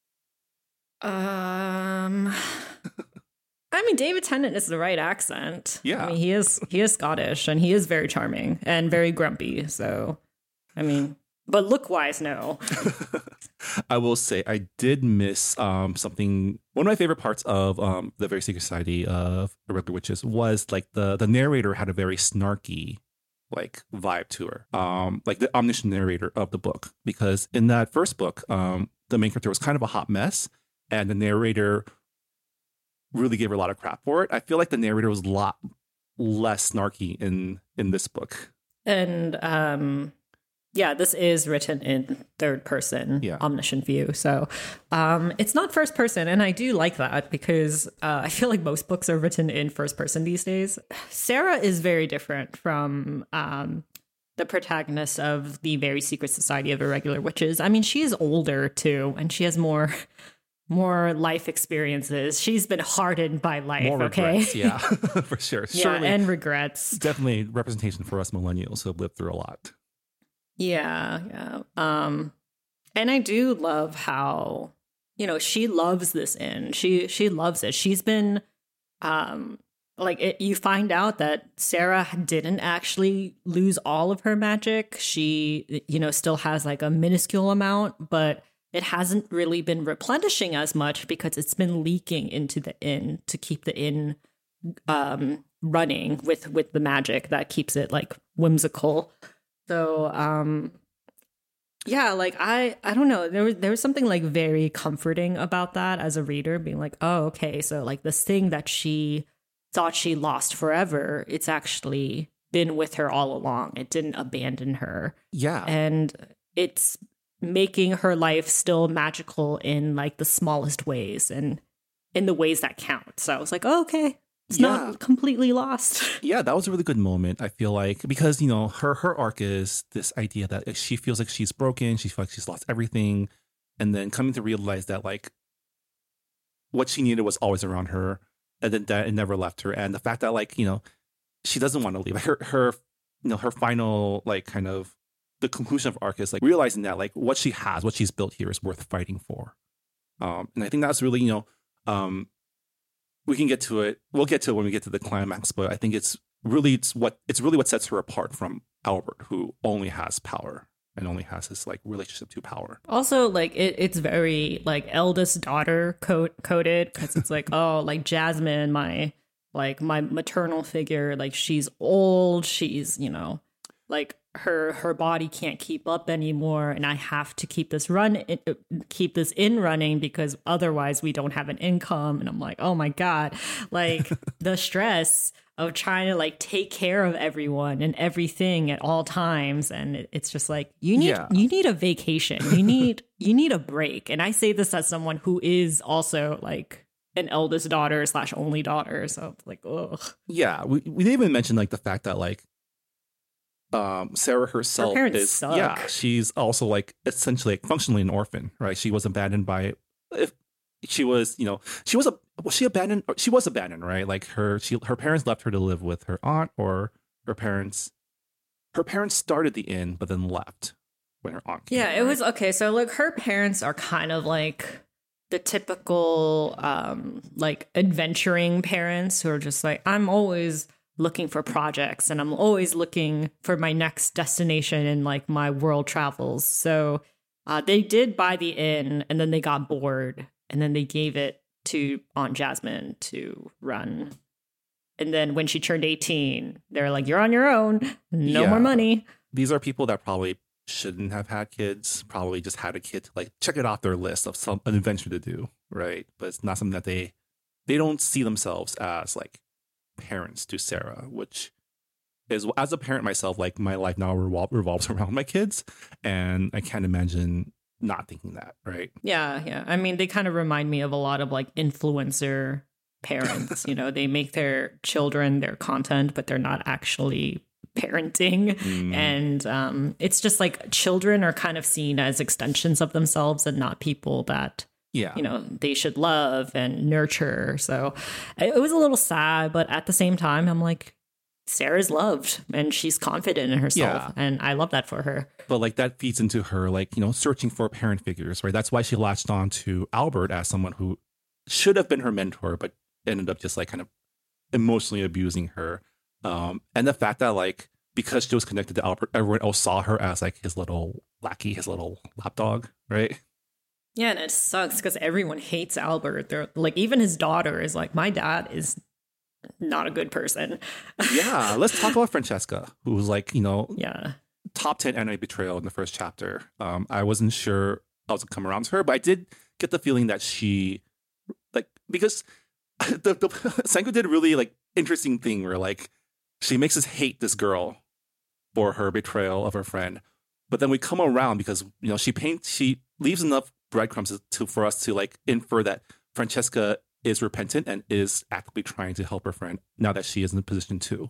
Um, I mean, David Tennant is the right accent. Yeah, I mean, he is he is Scottish and he is very charming and very grumpy. So, I mean, but look wise, no. I will say I did miss um, something. One of my favorite parts of um, the Very Secret Society of Irregular Witches was like the the narrator had a very snarky like vibe to her, um, like the omniscient narrator of the book. Because in that first book, um, the main character was kind of a hot mess, and the narrator really gave her a lot of crap for it. I feel like the narrator was a lot less snarky in in this book. And um, yeah, this is written in third person, yeah. omniscient view. So um, it's not first person. And I do like that because uh, I feel like most books are written in first person these days. Sarah is very different from um, the protagonist of the Very Secret Society of Irregular Witches. I mean, she is older too, and she has more more life experiences. She's been hardened by life. More okay, regrets, yeah, for sure. Yeah, Surely, and regrets. Definitely representation for us millennials who have lived through a lot. Yeah, yeah. Um, And I do love how, you know, she loves this inn. She she loves it. She's been um like it, you find out that Sarah didn't actually lose all of her magic. She, you know, still has like a minuscule amount, but it hasn't really been replenishing as much because it's been leaking into the inn to keep the inn um running with with the magic that keeps it like whimsical. So um yeah, like I I don't know, there was there was something like very comforting about that as a reader, being like, oh, okay, so like this thing that she thought she lost forever, it's actually been with her all along. It didn't abandon her. Yeah. And it's making her life still magical in like the smallest ways and in the ways that count. So I was like, oh, okay, it's Yeah. not completely lost. Yeah, that was a really good moment, I feel like, because, you know, her her arc is this idea that she feels like she's broken, she feels like she's lost everything, and then coming to realize that, like, what she needed was always around her, and then that it never left her. And the fact that, like, you know, she doesn't want to leave. Like, her, her, you know, her final, like, kind of, the conclusion of arc is, like, realizing that, like, what she has, what she's built here is worth fighting for. Um, and I think that's really, you know, um, we can get to it. We'll get to it when we get to the climax, but I think it's really it's what it's really what sets her apart from Albert, who only has power and only has this like relationship to power. Also, like it, it's very like eldest daughter co- coded because it's like, oh, like Jasmine, my like my maternal figure, like she's old, she's, you know, like her her body can't keep up anymore, and I have to keep this run keep this in running because otherwise we don't have an income. And I'm like, oh my god, like the stress of trying to like take care of everyone and everything at all times, and it, it's just like you need Yeah. you need a vacation, you need you need a break. And I say this as someone who is also like an eldest daughter slash only daughter, so it's like, ugh. Yeah, we we didn't even mention like the fact that like um Sarah herself parents is suck. yeah she's also like essentially like, functionally an orphan, right? She was abandoned by if she was you know she was a was she abandoned she was abandoned right like her she her parents left her to live with her aunt, or her parents her parents started the inn but then left when her aunt came, Yeah, it right? was okay. So like her parents are kind of like the typical um like adventuring parents who are just like, I'm always looking for projects and I'm always looking for my next destination in like my world travels. So uh, they did buy the inn and then they got bored and then they gave it to Aunt Jasmine to run. And then when she turned eighteen, they're like, you're on your own. No Yeah. more money. These are people that probably shouldn't have had kids, probably just had a kid to like check it off their list of some an adventure to do, right? But it's not something that they they don't see themselves as like parents to Sarah, which is, as a parent myself, like my life now revol- revolves around my kids, and I can't imagine not thinking that, right? Yeah, yeah. I mean, they kind of remind me of a lot of like influencer parents. You know, they make their children their content, but they're not actually parenting. Mm. And um, it's just like children are kind of seen as extensions of themselves and not people that, Yeah. you know, they should love and nurture. So it it was a little sad, but at the same time, I'm like, Sarah's loved and she's confident in herself. Yeah. And I love that for her. But like that feeds into her, like, you know, searching for parent figures, right? That's why she latched on to Albert as someone who should have been her mentor, but ended up just like kind of emotionally abusing her. Um, and the fact that like, because she was connected to Albert, everyone else saw her as like his little lackey, his little lapdog, right? Yeah, and it sucks because everyone hates Albert. They're like, even his daughter is like, my dad is not a good person. Yeah, let's talk about Francesca, who was like, you know, Yeah. top ten anime betrayal in the first chapter. Um, I wasn't sure I was gonna come around to her, but I did get the feeling that she, like, because the, the Senku did a really like interesting thing where like she makes us hate this girl for her betrayal of her friend, but then we come around because you know she paints she leaves enough breadcrumbs to for us to like infer that Francesca is repentant and is actively trying to help her friend now that she is in a position to.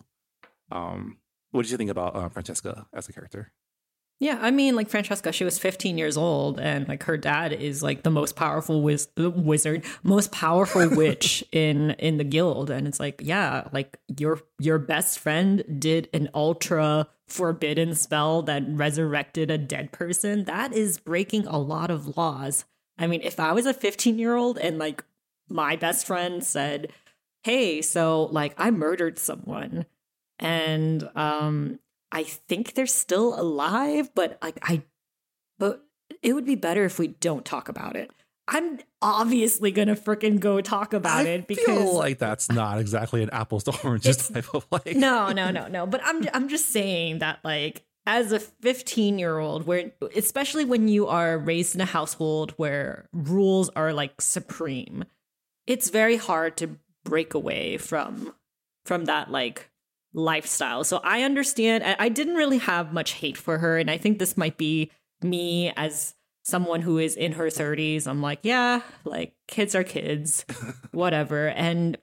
Um, what did you think about uh, Francesca as a character? Yeah, I mean, like Francesca, she was fifteen years old, and like her dad is like the most powerful wiz- wizard, most powerful witch in in the guild, and it's like, yeah, like your your best friend did an ultra forbidden spell that resurrected a dead person, that is breaking a lot of laws. I mean, if I was a fifteen year old and like my best friend said, hey, so like I murdered someone and um I think they're still alive, but like I but it would be better if we don't talk about it. I'm obviously gonna freaking go talk about I it because feel like that's not exactly an apples to oranges type of like. no, no, no, no. But I'm I'm just saying that like as a fifteen year old, where especially when you are raised in a household where rules are like supreme, it's very hard to break away from from that like lifestyle. So I understand. I, I didn't really have much hate for her, and I think this might be me as someone who is in her thirties. I'm like, yeah, like kids are kids, whatever. And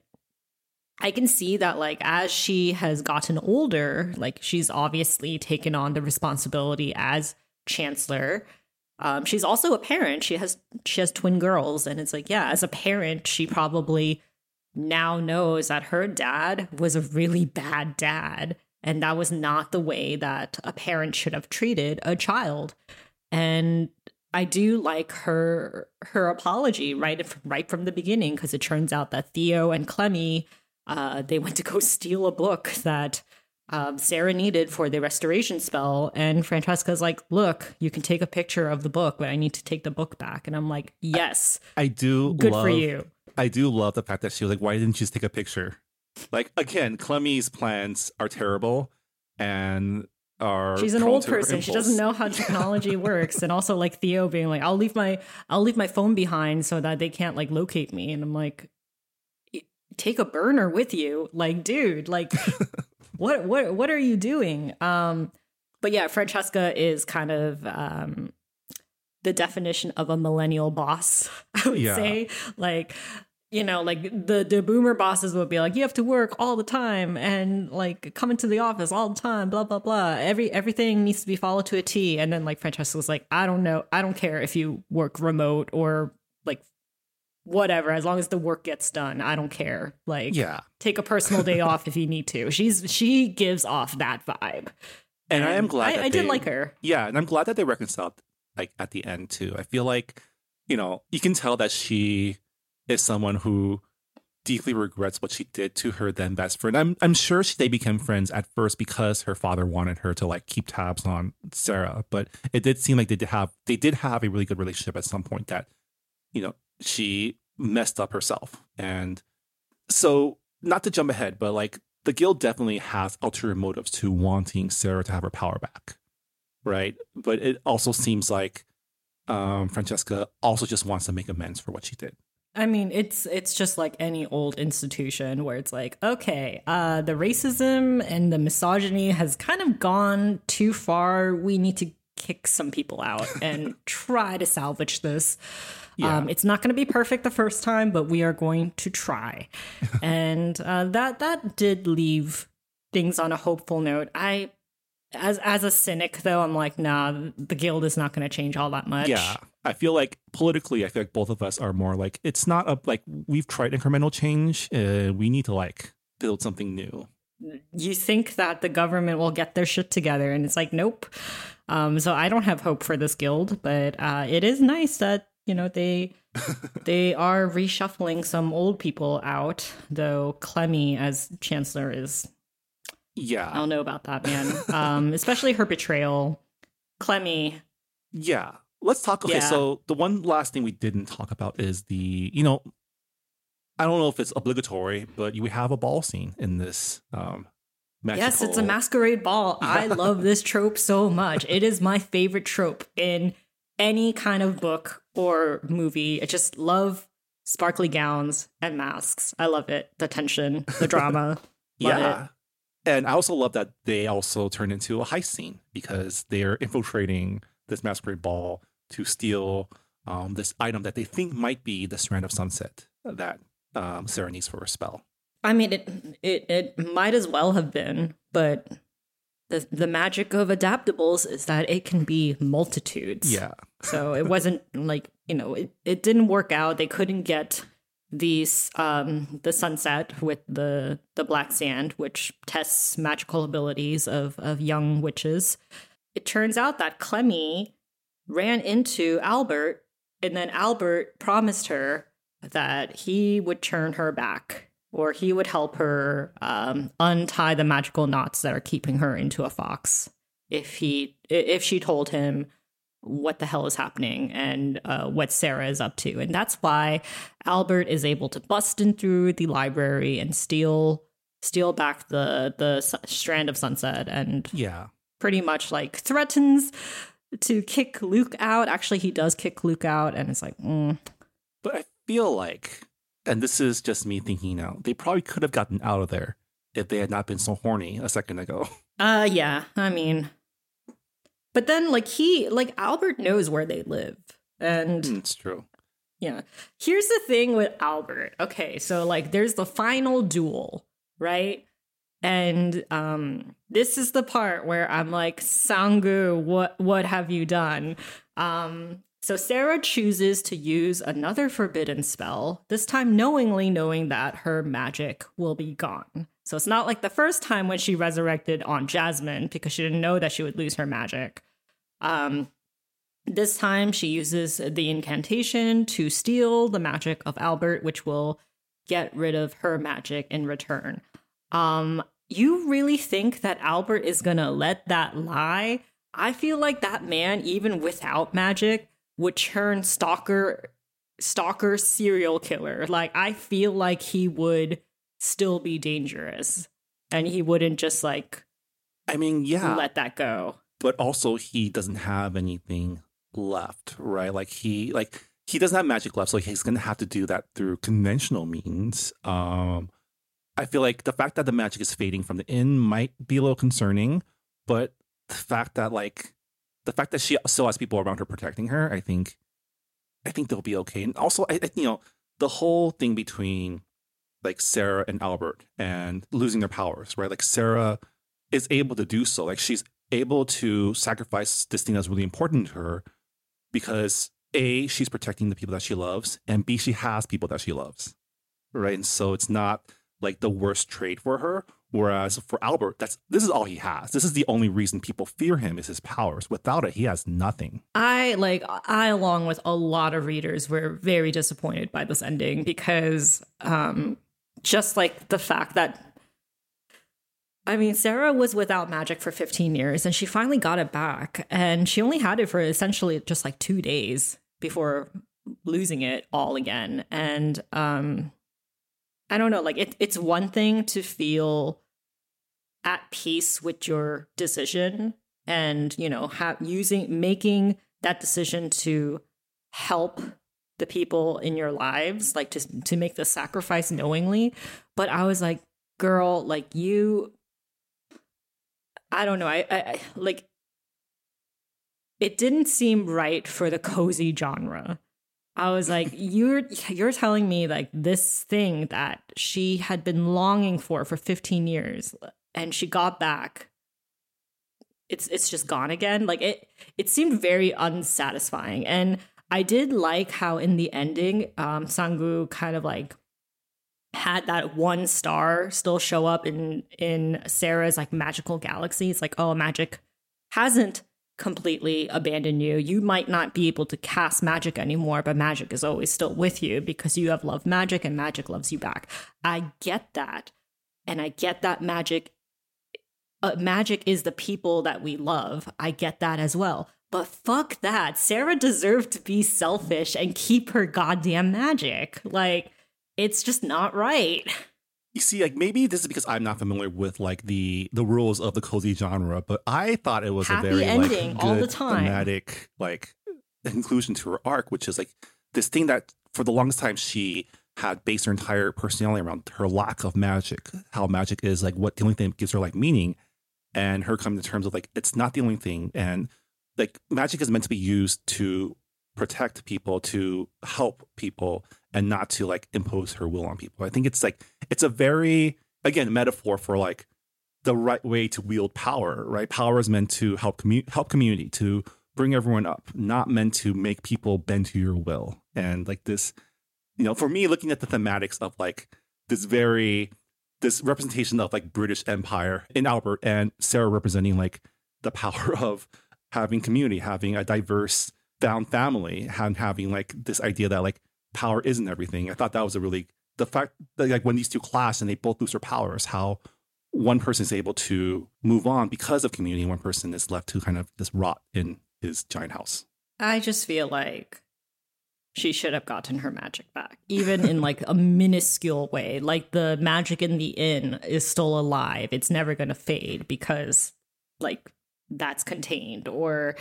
I can see that like as she has gotten older, like she's obviously taken on the responsibility as chancellor. Um, she's also a parent. She has she has twin girls, and it's like, yeah, as a parent, she probably now knows that her dad was a really bad dad, and that was not the way that a parent should have treated a child. And I do like her her apology right right from the beginning, because it turns out that Theo and Clemmy, uh, they went to go steal a book that um, Sarah needed for the restoration spell, and Francesca's like, "Look, you can take a picture of the book, but I need to take the book back." And I'm like, "Yes, I, I do. Good love, for you." I do love the fact that she was like, "Why didn't you just take a picture?" Like again, Clemmy's plans are terrible, and are she's an prone old to her person. She impulse. doesn't know how technology works. And also like Theo being like, I'll leave my I'll leave my phone behind so that they can't like locate me. And I'm like, take a burner with you. Like, dude, like what what what are you doing? Um but yeah, Francesca is kind of um the definition of a millennial boss, I would Yeah. say. Like, you know, like the, the boomer bosses would be like, you have to work all the time and like come into the office all the time, blah, blah, blah. Every everything needs to be followed to a T. And then like Francesca was like, I don't know. I don't care if you work remote or like whatever, as long as the work gets done. I don't care. Like, Yeah. take a personal day off if you need to. She's she gives off that vibe. And I am glad I, that I did they- like her. Yeah, and I'm glad that they reconciled like at the end too. I feel like, you know, you can tell that she is someone who deeply regrets what she did to her then best friend. I'm I'm sure she, they became friends at first because her father wanted her to like keep tabs on Sarah, but it did seem like they did have they did have a really good relationship at some point that, you know, she messed up herself. And so, not to jump ahead, but like the guild definitely has ulterior motives to wanting Sarah to have her power back, right? But it also seems like um, Francesca also just wants to make amends for what she did. I mean, it's it's just like any old institution where it's like, okay, uh, the racism and the misogyny has kind of gone too far. We need to kick some people out and try to salvage this. Yeah. Um, it's not going to be perfect the first time, but we are going to try. And uh, that that did leave things on a hopeful note. I, as as a cynic though, I'm like, nah, the guild is not going to change all that much. Yeah. I feel like politically, I feel like both of us are more like, it's not a, like, we've tried incremental change. Uh, we need to like build something new. You think that the government will get their shit together, and it's like, nope. Um, so I don't have hope for this guild, but uh, it is nice that, you know, they they are reshuffling some old people out, though Clemmy as chancellor is, Yeah. I don't know about that, man. Um, especially her betrayal. Clemmy. Yeah. Let's talk. Okay. Yeah. So the one last thing we didn't talk about is the, you know, I don't know if it's obligatory, but you have a ball scene in this. Um, magical... Yes, it's a masquerade ball. I love this trope so much. It is my favorite trope in any kind of book or movie. I just love sparkly gowns and masks. I love it. The tension, the drama. Love yeah. it. And I also love that they also turn into a heist scene because they're infiltrating this masquerade ball to steal um, this item that they think might be the Strand of Sunset that um, Sarah needs for her spell. I mean, it it it might as well have been, but the the magic of adaptables is that it can be multitudes. Yeah. So it wasn't like, you know, it, it didn't work out. They couldn't get these um, the sunset with the the black sand, which tests magical abilities of of young witches. It turns out that Clemmy ran into Albert, and then Albert promised her that he would turn her back, or he would help her um, untie the magical knots that are keeping her into a fox if he if she told him what the hell is happening and uh, what Sarah is up to. And that's why Albert is able to bust in through the library and steal steal back the the s- strand of sunset, and Yeah. pretty much like threatens to kick Luke out. Actually, he does kick Luke out, and it's like, mm. But I feel like, and this is just me thinking now, they probably could have gotten out of there if they had not been so horny a second ago. uh, yeah, I mean, but then like he, like Albert knows where they live, and It's true. yeah. Here's the thing with Albert. Okay, so like there's the final duel, right? And um this is the part where I'm like, Sangu, what what have you done? Um so Sarah chooses to use another forbidden spell, this time knowingly knowing that her magic will be gone. So it's not like the first time when she resurrected Aunt Jasmine, because she didn't know that she would lose her magic. Um This time she uses the incantation to steal the magic of Albert, which will get rid of her magic in return. Um, you really think that Albert is gonna let that lie? I feel like that man, even without magic, would turn stalker, stalker serial killer. Like, I feel like he would still be dangerous, and he wouldn't just like I mean, yeah. let that go. But also he doesn't have anything left, right? Like he like he doesn't have magic left, so he's gonna have to do that through conventional means. Um I feel like the fact that the magic is fading from the inn might be a little concerning, but the fact that like the fact that she still has people around her protecting her, I think I think they'll be okay. And also I, I you know, the whole thing between like Sarah and Albert and losing their powers, right? Like Sarah is able to do so. Like she's able to sacrifice this thing that's really important to her because A, she's protecting the people that she loves, and B, she has people that she loves, right? And so it's not like the worst trade for her. Whereas for Albert, that's this is all he has. This is the only reason people fear him is his powers. Without it, he has nothing. I like I along with a lot of readers were very disappointed by this ending because um just like the fact that I mean, Sarah was without magic for fifteen years and she finally got it back, and she only had it for essentially just like two days before losing it all again. And um I don't know, like it, it's one thing to feel at peace with your decision and, you know, ha- using making that decision to help the people in your lives, like to to make the sacrifice knowingly. But I was like, girl, like you, I don't know, I, I, I like it didn't seem right for the cozy genre. I was like, you're you're telling me like this thing that she had been longing for for fifteen years and she got back, it's it's just gone again. Like it it seemed very unsatisfying. And I did like how in the ending, um, Sangu kind of like had that one star still show up in in Sarah's like magical galaxy. It's like, oh, magic hasn't completely abandon you. You might not be able to cast magic anymore, but magic is always still with you because you have loved magic and magic loves you back. I get that. And I get that magic uh, magic is the people that we love. I get that as well. But fuck that. Sarah deserved to be selfish and keep her goddamn magic. Like, it's just not right. You see, like maybe this is because I'm not familiar with like the the rules of the cozy genre, but I thought it was Happy a very ending like, all good the time. thematic like conclusion to her arc, which is like this thing that for the longest time she had based her entire personality around her lack of magic, how magic is like what the only thing that gives her like meaning, and her coming to terms with like it's not the only thing, and like magic is meant to be used to protect people, to help people, and not to like impose her will on people. I think it's like it's a very, again, metaphor for like the right way to wield power, right? Power is meant to help commu- help community, to bring everyone up, not meant to make people bend to your will. And like this you know, for me, looking at the thematics of like this very, this representation of like British Empire in Albert and Sarah representing like the power of having community, having a diverse found family, and having like this idea that like power isn't everything. I thought that was a really, the fact that like when these two clash and they both lose their powers, how one person is able to move on because of community and one person is left to kind of just rot in his giant house. I just feel like she should have gotten her magic back, even in like a minuscule way. Like the magic in the inn is still alive. It's never going to fade because like that's contained. Or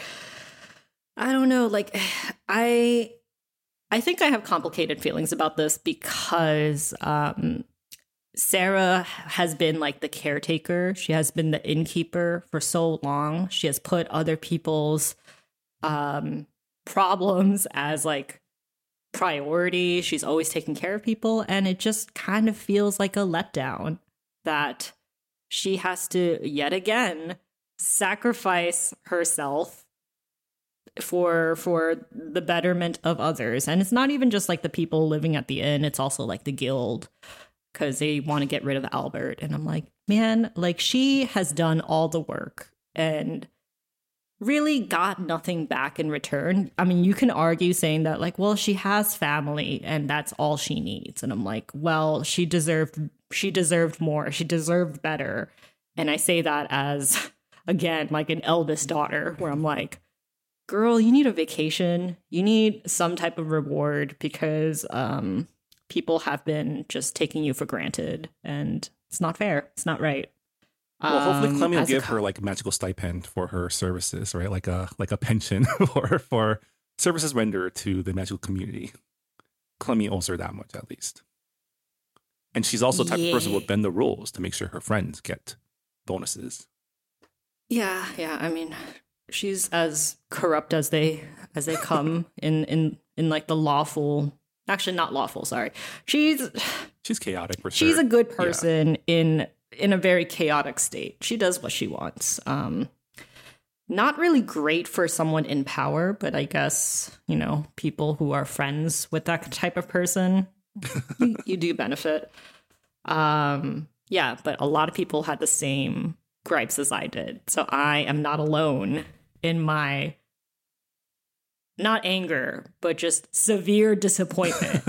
I don't know, like I I think I have complicated feelings about this because um, Sarah has been like the caretaker. She has been the innkeeper for so long. She has put other people's um, problems as like priority. She's always taking care of people. And it just kind of feels like a letdown that she has to yet again sacrifice herself for for the betterment of others. And it's not even just like the people living at the inn, it's also like the guild, because they want to get rid of Albert. And I'm like, man, like she has done all the work and really got nothing back in return. I mean, you can argue saying that like, well, she has family and that's all she needs. And I'm like, well, she deserved she deserved more. She deserved better. And I say that as, again, like an eldest daughter, where I'm like, girl, you need a vacation. You need some type of reward because um, people have been just taking you for granted. And it's not fair. It's not right. Well, hopefully Um, Clemmy will as a give co- her like a magical stipend for her services, right? Like a like a pension for for services rendered to the magical community. Clemmy owes her that much at least. And she's also the type of person who will bend the rules to make sure her friends get bonuses. Yeah, yeah. I mean, she's as corrupt as they as they come in in in like the lawful. Actually, not lawful. Sorry, she's She's chaotic for sure. she's a good Yeah. person in in a very chaotic state. She does what she wants. Um, not really great for someone in power, but I guess, you know, people who are friends with that type of person, you, you do benefit. Um, yeah, but a lot of people had the same gripes as I did. So I am not alone in my, not anger, but just severe disappointment.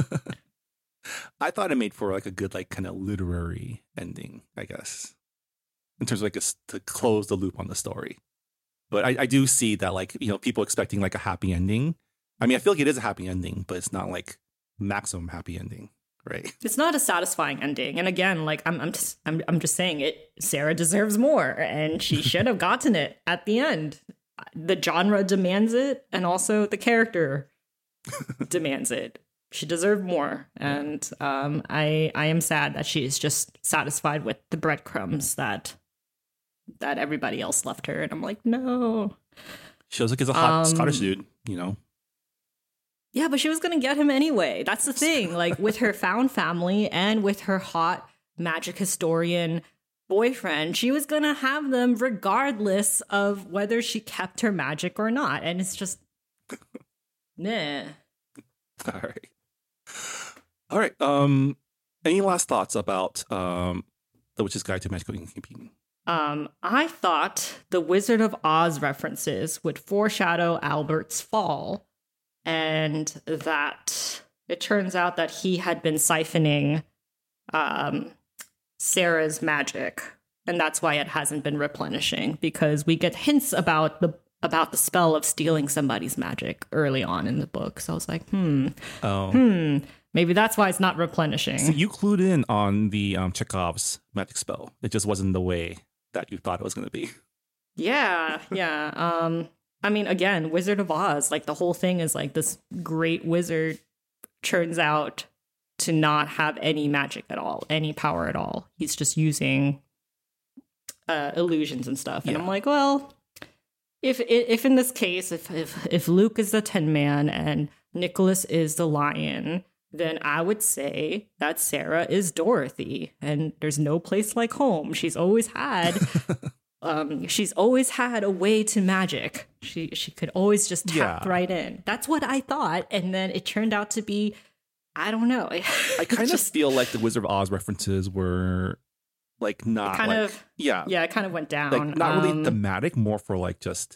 I thought it made for like a good like kind of literary ending, I guess, in terms of like a s to close the loop on the story. But I, I do see that like, you know, people expecting like a happy ending. I mean, I feel like it is a happy ending, but it's not like maximum happy ending, right? It's not a satisfying ending. And again, like I'm I'm just I'm I'm just saying it, Sarah deserves more and she should have gotten it at the end. The genre demands it and also the character demands it. She deserved more. And um I I am sad that she is just satisfied with the breadcrumbs that that everybody else left her. And I'm like, no. Shows like he's a hot Um, Scottish dude, you know. Yeah, but she was going to get him anyway. That's the thing. Like with her found family and with her hot magic historian boyfriend, she was going to have them regardless of whether she kept her magic or not. And it's just, nah. All right. All right. Um, any last thoughts about um, The Witch's Guide to Magical Innkeeping? Um, I thought the Wizard of Oz references would foreshadow Albert's fall, and that it turns out that he had been siphoning um, Sarah's magic, and that's why it hasn't been replenishing, because we get hints about the about the spell of stealing somebody's magic early on in the book. So I was like, hmm, Oh, hmm, maybe that's why it's not replenishing. so you clued in on the um, Chekhov's magic spell. It just wasn't the way that you thought it was going to be. Yeah, yeah. Um, I mean, again, Wizard of Oz, like the whole thing is like this great wizard turns out to not have any magic at all, any power at all. He's just using uh, illusions and stuff. And Yeah. I'm like, well, if if in this case, if if if Luke is the Tin Man and Nicholas is the lion, then I would say that Sarah is Dorothy, and there's no place like home. She's always had, um, she's always had a way to magic. She she could always just tap Yeah. right in. That's what I thought, and then it turned out to be I don't know. I kind of feel like the Wizard of Oz references were like not kind like, of yeah yeah it kind of went down, like not really um, thematic, more for like just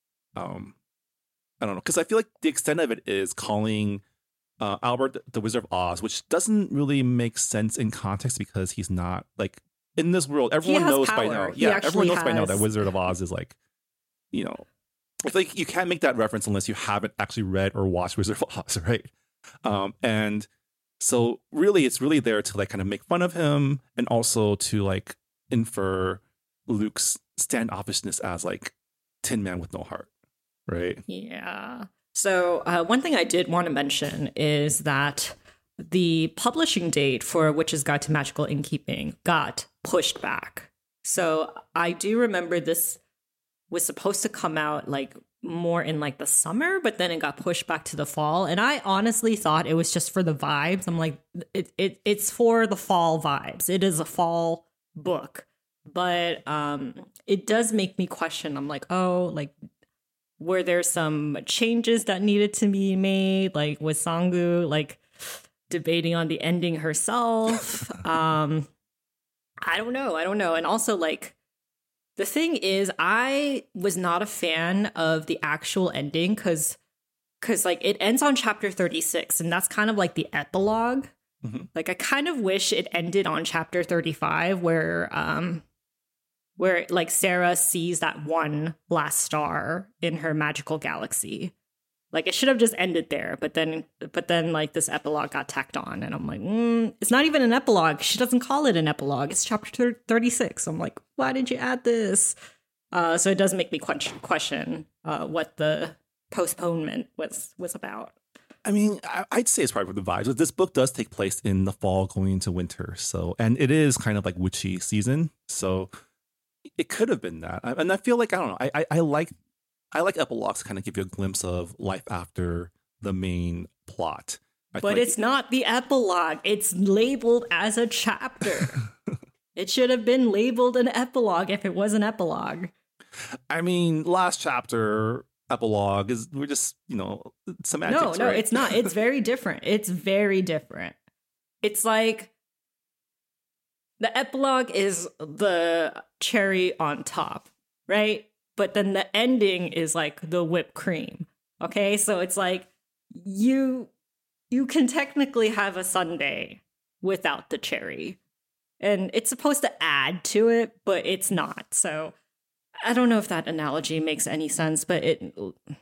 um I don't know, because I feel like the extent of it is calling uh, Albert the Wizard of Oz, which doesn't really make sense in context because he's not like in this world. Everyone has knows power. by now. He Yeah, actually everyone knows by now that has- Wizard of Oz is like, you know, I feel like you can't make that reference unless you haven't actually read or watched Wizard of Oz, right? Um, and so really, it's really there to like kind of make fun of him and also to like infer Luke's standoffishness as like Tin Man with no heart, right? Yeah. So uh, one thing I did want to mention is that the publishing date for Witch's Guide to Magical Innkeeping got pushed back. So I do remember this was supposed to come out like more in like the summer, but then it got pushed back to the fall. And I honestly thought it was just for the vibes. I'm like, it, it it's for the fall vibes. It is a fall book. But um, it does make me question. I'm like, oh, like, were there some changes that needed to be made? Like, was Sangu like debating on the ending herself? um, I don't know. I don't know. And also, like, the thing is, I was not a fan of the actual ending because, because like, it ends on chapter thirty-six, and that's kind of like the epilogue. Mm-hmm. Like, I kind of wish it ended on chapter thirty-five, where, um, where like Sarah sees that one last star in her magical galaxy. Like, it should have just ended there, but then, but then, like, this epilogue got tacked on, and I'm like, mm, it's not even an epilogue. She doesn't call it an epilogue. It's chapter thirty-six. I'm like, why did you add this? Uh, so it does make me question, question uh, what the postponement was was about. I mean, I'd say it's probably for the vibes. This book does take place in the fall, going into winter, so and it is kind of like witchy season, so it could have been that. And I feel like I don't know. I I, I like. I like epilogues to kind of give you a glimpse of life after the main plot. I but like it's not the epilogue. It's labeled as a chapter. It should have been labeled an epilogue if it was an epilogue. I mean, last chapter epilogue is, we're just, you know, semantics, No, no, right? it's not. It's very different. It's very different. It's like the epilogue is the cherry on top, right? But then the ending is like the whipped cream. Okay, so it's like you you can technically have a sundae without the cherry, and it's supposed to add to it, but it's not. So I don't know if that analogy makes any sense, but it.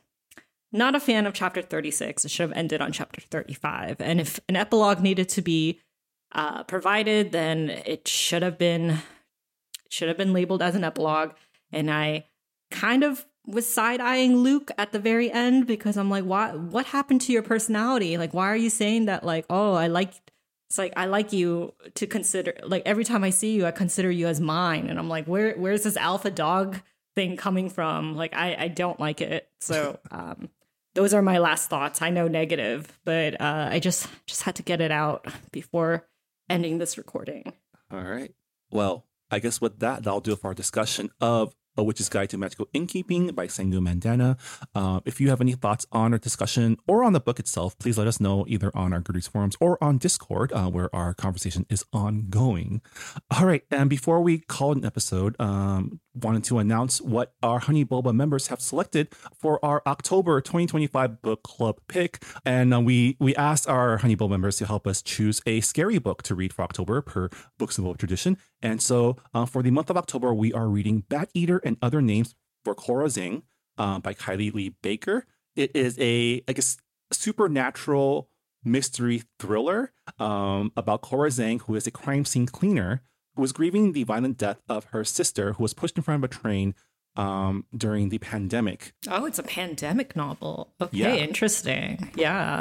Not a fan of chapter thirty-six. It should have ended on chapter thirty-five. And if an epilogue needed to be uh, provided, then it should have been should have been labeled as an epilogue. And I kind of was side-eyeing Luke at the very end because I'm like, why, what happened to your personality? Like, why are you saying that, like, oh, I like, it's like, I like you to consider, like, every time I see you, I consider you as mine. And I'm like, where, where's this alpha dog thing coming from? Like, I, I don't like it. So um, those are my last thoughts. I know negative, but uh, I just, just had to get it out before ending this recording. All right. Well, I guess with that, that'll do it for our discussion of A Witch's Guide to Magical Innkeeping by Sangu Mandana. Uh, if you have any thoughts on our discussion or on the book itself, please let us know either on our Goodreads forums or on Discord, uh, where our conversation is ongoing. All right, and before we call it an episode, um, wanted to announce what our Honey Boba members have selected for our October twenty twenty-five book club pick. And uh, we we asked our Honey Boba members to help us choose a scary book to read for October per Books and Boba tradition. And so uh, for the month of October, we are reading Bat Eater and Other Names for Cora Zing uh, by Kylie Lee Baker. It is a, I guess, supernatural mystery thriller um, about Cora Zing, who is a crime scene cleaner who was grieving the violent death of her sister, who was pushed in front of a train um, during the pandemic. Oh, it's a pandemic novel. Okay, Yeah. Interesting. Yeah.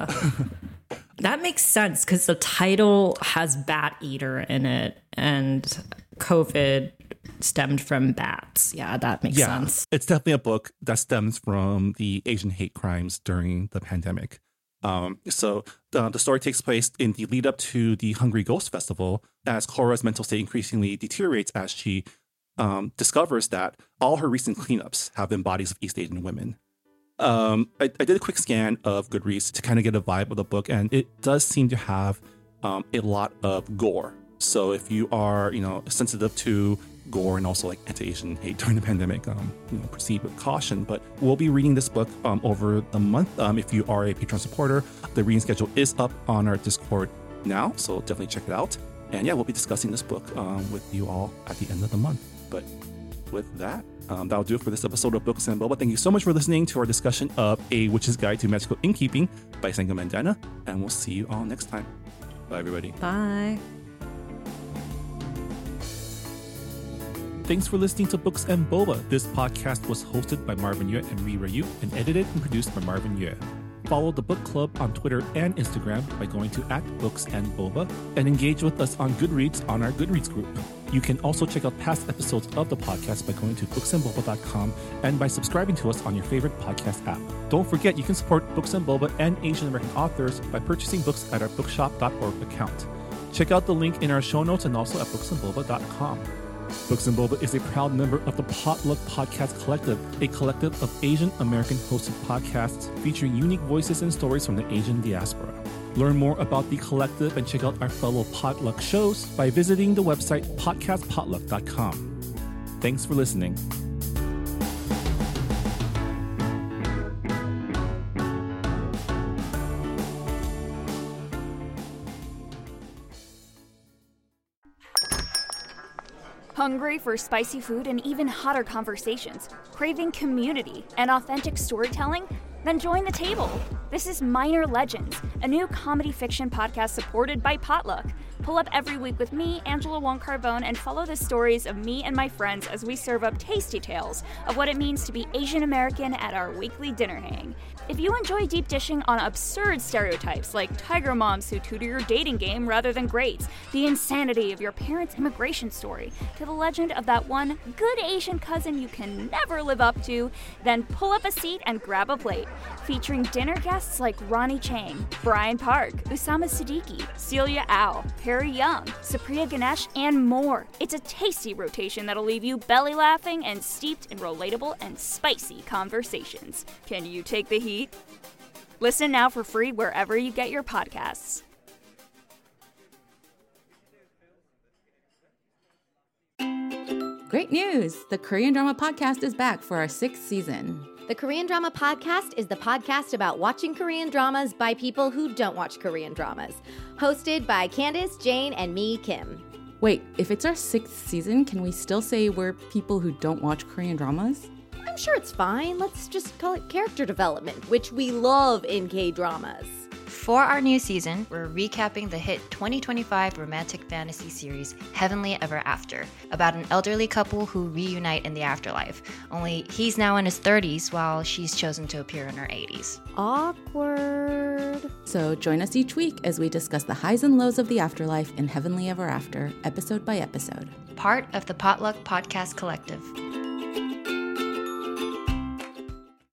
That makes sense because the title has Bat Eater in it, and COVID stemmed from bats. Yeah, that makes Yeah, sense. it's definitely a book that stems from the Asian hate crimes during the pandemic. Um, so uh, the story takes place in the lead up to the Hungry Ghost Festival as Cora's mental state increasingly deteriorates as she um, discovers that all her recent cleanups have been bodies of East Asian women. Um, I, I did a quick scan of Goodreads to kind of get a vibe of the book, and it does seem to have um, a lot of gore. So if you are, you know, sensitive to gore and also like anti-Asian hate during the pandemic, um, you know, proceed with caution. But we'll be reading this book um, over the month. Um, if you are a Patreon supporter, the reading schedule is up on our Discord now, so definitely check it out. And yeah, we'll be discussing this book um, with you all at the end of the month. But with that, um, that'll do it for this episode of Books and Boba. Thank you so much for listening to our discussion of A Witch's Guide to Magical Innkeeping by Sango Mandana, and we'll see you all next time. Bye, everybody. Bye. Thanks for listening to Books and Boba. This podcast was hosted by Marvin Yue and Ri Ryu and edited and produced by Marvin Yue. Follow the book club on Twitter and Instagram by going to at Books and Boba and engage with us on Goodreads on our Goodreads group. You can also check out past episodes of the podcast by going to books and boba dot com and by subscribing to us on your favorite podcast app. Don't forget, you can support Books and Boba and Asian American authors by purchasing books at our bookshop dot org account. Check out the link in our show notes and also at books and boba dot com. Books and Boba is a proud member of the Potluck Podcast Collective, a collective of Asian American hosted podcasts featuring unique voices and stories from the Asian diaspora. Learn more about the collective and check out our fellow Potluck shows by visiting the website podcast potluck dot com. Thanks for listening. Hungry for spicy food and even hotter conversations? Craving community and authentic storytelling? Then join the table. This is Minor Legends, a new comedy fiction podcast supported by Potluck. Pull up every week with me, Angela Wong Carbone, and follow the stories of me and my friends as we serve up tasty tales of what it means to be Asian American at our weekly dinner hang. If you enjoy deep dishing on absurd stereotypes like tiger moms who tutor your dating game rather than grades, the insanity of your parents' immigration story, to the legend of that one good Asian cousin you can never live up to, then pull up a seat and grab a plate. Featuring dinner guests like Ronnie Chang, Brian Park, Usama Siddiqui, Celia Au, Harry Young, Supriya Ganesh, and more. It's a tasty rotation that'll leave you belly laughing and steeped in relatable and spicy conversations. Can you take the heat? Listen now for free wherever you get your podcasts. Great news! The Korean Drama Podcast is back for our sixth season. The Korean Drama Podcast is the podcast about watching Korean dramas by people who don't watch Korean dramas. Hosted by Candace, Jane, and me, Kim. Wait, if it's our sixth season, can we still say we're people who don't watch Korean dramas? I'm sure it's fine. Let's just call it character development, which we love in K-dramas. For our new season, we're recapping the hit twenty twenty-five romantic fantasy series Heavenly Ever After, about an elderly couple who reunite in the afterlife. Only he's now in his thirties while she's chosen to appear in her eighties. Awkward. So join us each week as we discuss the highs and lows of the afterlife in Heavenly Ever After, episode by episode. Part of the Potluck Podcast Collective.